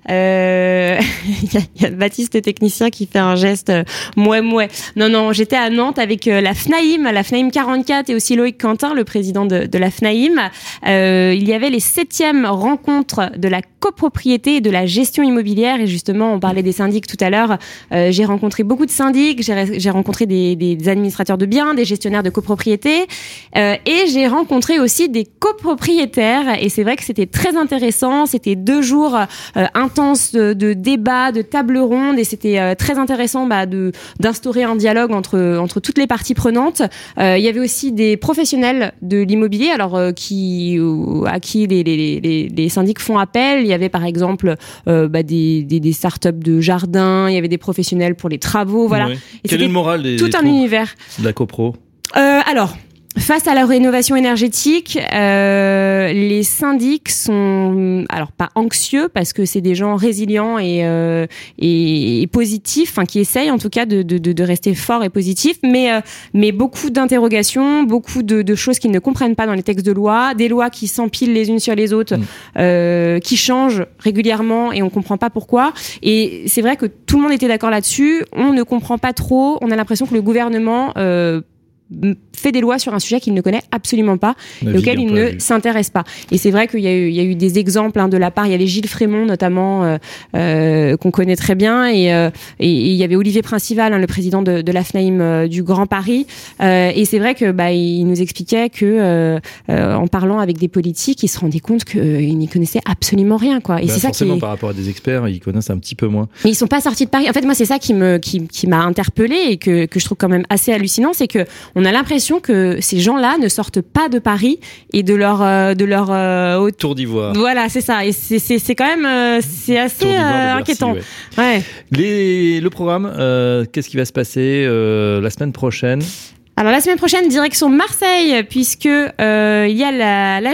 Euh, Il y, a, il y a Baptiste, le technicien, qui fait un geste euh, mouais mouais. Non non, j'étais à Nantes avec euh, la FNAIM, la FNAIM quarante-quatre, et aussi Loïc Quentin, le président de, de la FNAIM. Euh, il y avait les septièmes rencontres de la copropriété et de la gestion immobilière. Et justement, on parlait des syndics tout à l'heure. Euh, j'ai rencontré beaucoup de syndics. J'ai, j'ai rencontré des, des administrateurs de biens, des gestionnaires de copropriété, euh, et j'ai J'ai rencontré aussi des copropriétaires, et c'est vrai que c'était très intéressant. C'était deux jours euh, intenses de, de débats, de tables rondes, et c'était euh, très intéressant bah, de d'instaurer un dialogue entre entre toutes les parties prenantes. Euh, il y avait aussi des professionnels de l'immobilier, alors euh, qui euh, à qui les, les les les syndics font appel. Il y avait par exemple euh, bah, des, des des startups de jardin. Il y avait des professionnels pour les travaux. Voilà. Ouais. Et Quel est le moral des, tout des un troupes univers de la copro? Euh, alors. Face à la rénovation énergétique, euh, les syndics sont, alors pas anxieux parce que c'est des gens résilients et, euh, et, et positifs, enfin qui essayent en tout cas de, de, de rester forts et positifs, mais, euh, mais beaucoup d'interrogations, beaucoup de, de choses qu'ils ne comprennent pas dans les textes de loi, des lois qui s'empilent les unes sur les autres, mmh. euh, qui changent régulièrement et on comprend pas pourquoi. Et c'est vrai que tout le monde était d'accord là-dessus. On ne comprend pas trop. On a l'impression que le gouvernement euh, fait des lois sur un sujet qu'il ne connaît absolument pas et auquel il ne s'intéresse pas. Et c'est vrai qu'il y a eu, il y a eu des exemples hein, de la part, il y avait Gilles Frémont notamment, euh, euh, qu'on connaît très bien, et, euh, et, et il y avait Olivier Principal, hein, le président de, de la FNAIM euh, du Grand Paris, euh, et c'est vrai que bah, il nous expliquait que euh, euh, en parlant avec des politiques, il se rendait compte qu'ils euh, n'y connaissaient absolument rien, quoi. Et bah, c'est ça forcément qui est... par rapport à des experts, ils connaissent un petit peu moins. Mais ils sont pas sortis de Paris. En fait, moi, c'est ça qui me, qui, qui m'a interpellée et que, que je trouve quand même assez hallucinant, c'est que on a l'impression que ces gens-là ne sortent pas de Paris et de leur euh, de leur euh, haute... Tour d'Ivoire. Voilà, c'est ça. Et c'est c'est c'est quand même euh, c'est assez euh, inquiétant. Ouais. ouais. Les le programme, euh, qu'est-ce qui va se passer euh, la semaine prochaine? Alors la semaine prochaine, direction Marseille, puisque euh, il y a la l'A G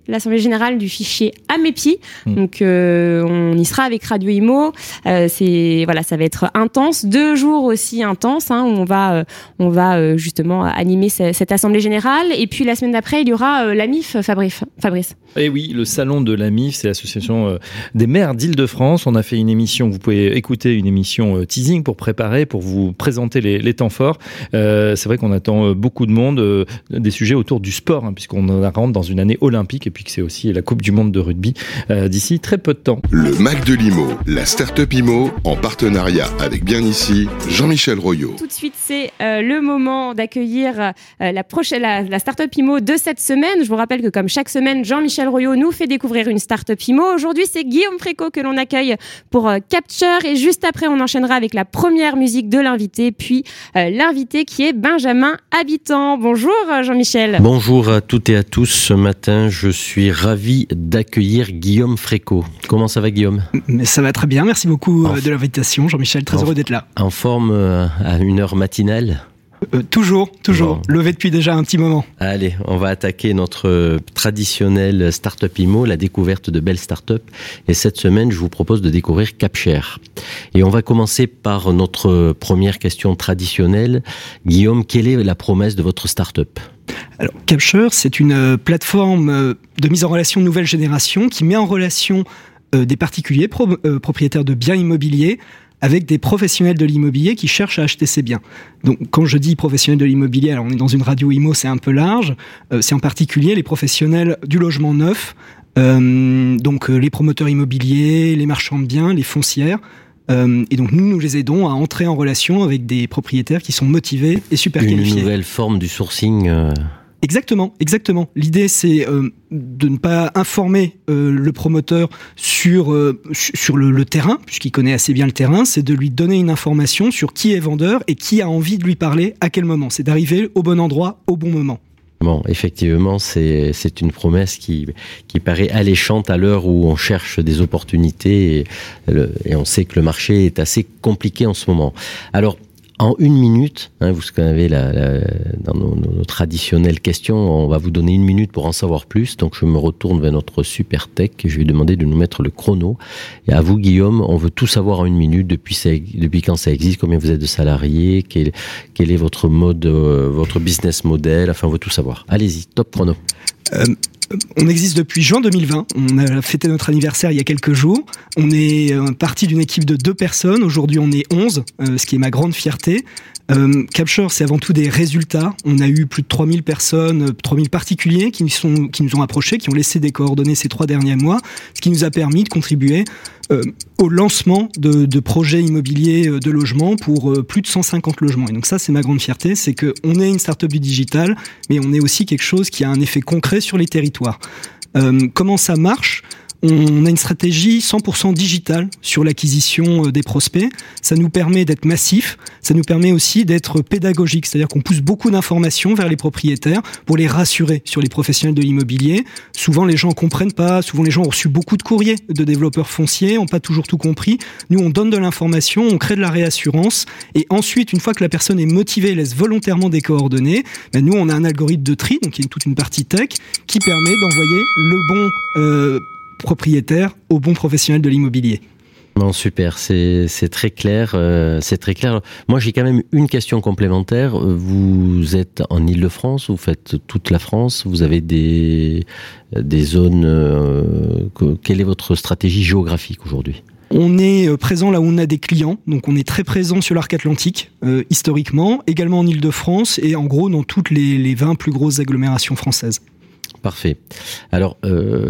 l'assemblée générale du fichier Amepi. Mmh. Donc euh, on y sera avec Radio Imo. Euh, c'est voilà, ça va être intense, deux jours aussi intenses hein, où on va euh, on va euh, justement animer ce, cette assemblée générale. Et puis la semaine d'après, il y aura euh, l'A M I F, Fabrice. Fabrice. Et oui, le salon de l'A M I F, c'est l'association euh, des maires d'Île-de-France. On a fait une émission, vous pouvez écouter une émission euh, teasing pour préparer, pour vous présenter les, les temps forts. Euh, c'est vrai qu'on attend euh, beaucoup de monde, euh, des sujets autour du sport, hein, puisqu'on rentre dans une année olympique et puis que c'est aussi la Coupe du Monde de rugby euh, d'ici très peu de temps. Le Mac de l'Imo, la Startup Imo, en partenariat avec Bien Ici, Jean-Michel Royot. Tout de suite, c'est euh, le moment d'accueillir euh, la prochaine, la, la Startup Imo de cette semaine. Je vous rappelle que comme chaque semaine, Jean-Michel Royot nous fait découvrir une Startup Imo. Aujourd'hui, c'est Guillaume Fréco que l'on accueille pour euh, Capture et juste après, on enchaînera avec la première musique de l'invité, puis euh, l'invité qui est Benjamin Habitant. Bonjour euh, Jean-Michel. Bonjour à toutes et à tous. Ce matin, je suis ravi d'accueillir Guillaume Fréco. Comment ça va Guillaume ? Mais ça va très bien, merci beaucoup en de l'invitation Jean-Michel, très heureux d'être là. En forme euh, à une heure matinale ? Euh, toujours, toujours. Bon. Levé depuis déjà un petit moment. Allez, on va attaquer notre traditionnel Startup Imo, la découverte de belles startups. Et cette semaine, je vous propose de découvrir Capshare. Et on va commencer par notre première question traditionnelle. Guillaume, quelle est la promesse de votre startup ? Alors, Capshare, c'est une plateforme de mise en relation de nouvelle génération qui met en relation euh, des particuliers pro- euh, propriétaires de biens immobiliers avec des professionnels de l'immobilier qui cherchent à acheter ces biens. Donc, quand je dis professionnels de l'immobilier, alors on est dans une radio IMO, c'est un peu large. Euh, c'est en particulier les professionnels du logement neuf, euh, donc euh, les promoteurs immobiliers, les marchands de biens, les foncières. Euh, et donc, nous, nous les aidons à entrer en relation avec des propriétaires qui sont motivés et super une qualifiés. Une nouvelle forme du sourcing euh... Exactement, exactement. L'idée, c'est euh, de ne pas informer euh, le promoteur sur euh, sur le, le terrain, puisqu'il connaît assez bien le terrain. C'est de lui donner une information sur qui est vendeur et qui a envie de lui parler à quel moment. C'est d'arriver au bon endroit, au bon moment. Bon, effectivement, c'est c'est une promesse qui qui paraît alléchante à l'heure où on cherche des opportunités et, le, et on sait que le marché est assez compliqué en ce moment. Alors, en une minute, hein, vous savez, la, la, dans nos, nos traditionnelles questions, on va vous donner une minute pour en savoir plus. Donc, je me retourne vers notre super tech et je vais lui demander de nous mettre le chrono. Et à vous, Guillaume, on veut tout savoir en une minute. Depuis, ça, depuis quand ça existe, combien vous êtes de salariés, quel, quel est votre mode, euh, votre business model. Enfin, on veut tout savoir. Allez-y, top chrono. Euh... On existe depuis juin deux mille vingt. On a fêté notre anniversaire il y a quelques jours. On est parti d'une équipe de deux personnes. Aujourd'hui, on est onze, euh, ce qui est ma grande fierté. Euh, Capshare, c'est avant tout des résultats. On a eu plus de trois mille personnes, trois mille particuliers qui nous, sont, qui nous ont approchés, qui ont laissé des coordonnées ces trois derniers mois, ce qui nous a permis de contribuer euh, au lancement de, de projets immobiliers de logement pour euh, plus de cent cinquante logements. Et donc ça, c'est ma grande fierté, c'est qu'on est une start-up du digital, mais on est aussi quelque chose qui a un effet concret sur les territoires. Euh, comment ça marche ? On a une stratégie cent pour cent digitale sur l'acquisition des prospects. Ça nous permet d'être massif. Ça nous permet aussi d'être pédagogique. C'est-à-dire qu'on pousse beaucoup d'informations vers les propriétaires pour les rassurer sur les professionnels de l'immobilier. Souvent, les gens comprennent pas. Souvent, les gens ont reçu beaucoup de courriers de développeurs fonciers, ont pas toujours tout compris. Nous, on donne de l'information, on crée de la réassurance. Et ensuite, une fois que la personne est motivée et laisse volontairement des coordonnées, ben nous, on a un algorithme de tri, donc il y a toute une partie tech, qui permet d'envoyer le bon euh, propriétaire au bon professionnel de l'immobilier. Bon, super, c'est c'est très clair, euh, c'est très clair. Moi, j'ai quand même une question complémentaire. Vous êtes en Île-de-France, vous faites toute la France, vous avez des des zones. Euh, que, quelle est votre stratégie géographique aujourd'hui ? On est présent là où on a des clients, donc on est très présent sur l'arc atlantique, euh, historiquement, également en Île-de-France et en gros dans toutes les, les vingt plus grosses agglomérations françaises. Parfait. Alors,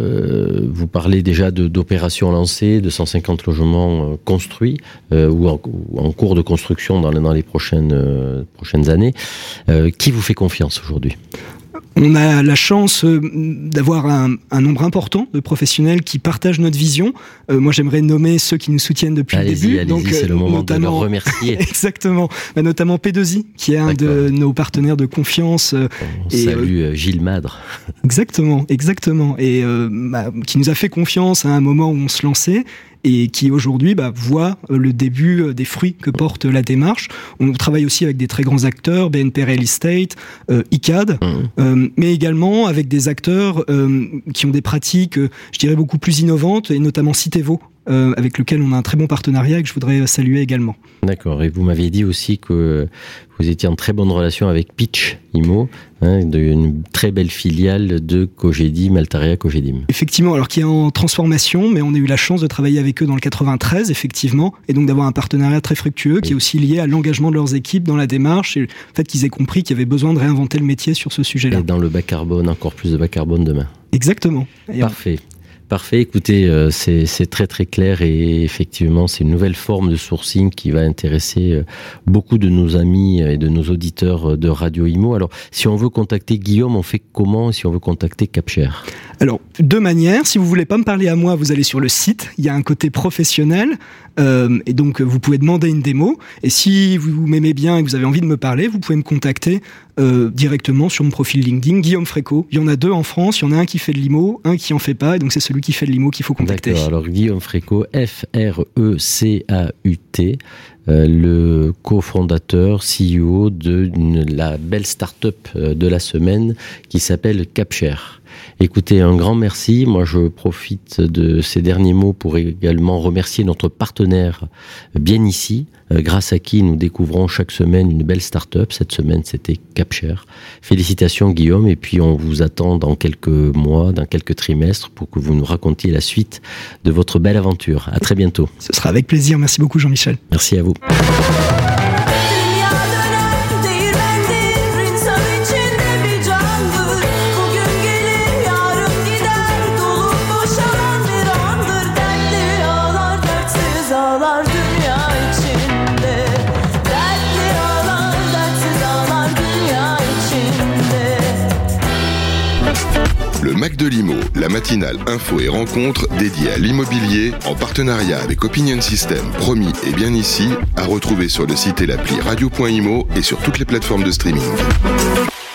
euh, vous parlez déjà de, d'opérations lancées, de cent cinquante logements euh, construits euh, ou, en, ou en cours de construction dans, dans les prochaines, euh, prochaines années. Euh, qui vous fait confiance aujourd'hui ? On a la chance d'avoir un, un nombre important de professionnels qui partagent notre vision. Euh, moi, j'aimerais nommer ceux qui nous soutiennent depuis allez-y, le début. Allez-y, donc, c'est le moment de leur remercier. Exactement. Bah, notamment P deux I, qui est un D'accord. de nos partenaires de confiance. On et, salue euh, Gilles Madre. Exactement, exactement. Et euh, bah, qui nous a fait confiance à un moment où on se lançait. et qui aujourd'hui bah, voit le début des fruits que porte la démarche. On travaille aussi avec des très grands acteurs, B N P Real Estate, euh, I C A D, mmh. euh, mais également avec des acteurs euh, qui ont des pratiques, euh, je dirais, beaucoup plus innovantes, et notamment Citevo, Euh, avec lequel on a un très bon partenariat et que je voudrais saluer également. D'accord. Et vous m'aviez dit aussi que vous étiez en très bonne relation avec Pitch Immo, hein, de, une très belle filiale de Cogedim, Altaria Cogedim. Effectivement, alors qui est en transformation, mais on a eu la chance de travailler avec eux dans le quatre-vingt-treize, effectivement, et donc d'avoir un partenariat très fructueux, oui. qui est aussi lié à l'engagement de leurs équipes dans la démarche, et le fait qu'ils aient compris qu'il y avait besoin de réinventer le métier sur ce sujet-là. Et dans le bas carbone, encore plus de bas carbone demain. Exactement. Et Parfait. On... Parfait, écoutez, euh, c'est, c'est très très clair et effectivement c'est une nouvelle forme de sourcing qui va intéresser euh, beaucoup de nos amis et de nos auditeurs de Radio Imo. Alors si on veut contacter Guillaume, on fait comment si on veut contacter Capshare ? Alors, deux manières. Si vous voulez pas me parler à moi, vous allez sur le site. Il y a un côté professionnel. Euh, et donc, vous pouvez demander une démo. Et si vous m'aimez bien et que vous avez envie de me parler, vous pouvez me contacter euh, directement sur mon profil LinkedIn, Guillaume Fréco. Il y en a deux en France. Il y en a un qui fait de l'I M O, un qui en fait pas. Et donc, c'est celui qui fait de l'I M O qu'il faut contacter. D'accord. Alors, Guillaume Fréco, F R E C A U T. Euh, le cofondateur, C E O de une, la belle start-up de la semaine qui s'appelle Capshare. Écoutez, un grand merci. Moi, je profite de ces derniers mots pour également remercier notre partenaire Bien Ici, euh, grâce à qui nous découvrons chaque semaine une belle start-up. Cette semaine, c'était Capshare. Félicitations, Guillaume. Et puis, on vous attend dans quelques mois, dans quelques trimestres, pour que vous nous racontiez la suite de votre belle aventure. À très bientôt. Ce sera avec plaisir. Merci beaucoup, Jean-Michel. Merci à vous. Le Mac de l'Imo, la matinale info et rencontre dédiée à l'immobilier en partenariat avec Opinion System, Promis et Bien Ici, à retrouver sur le site et l'appli radio point imo et sur toutes les plateformes de streaming.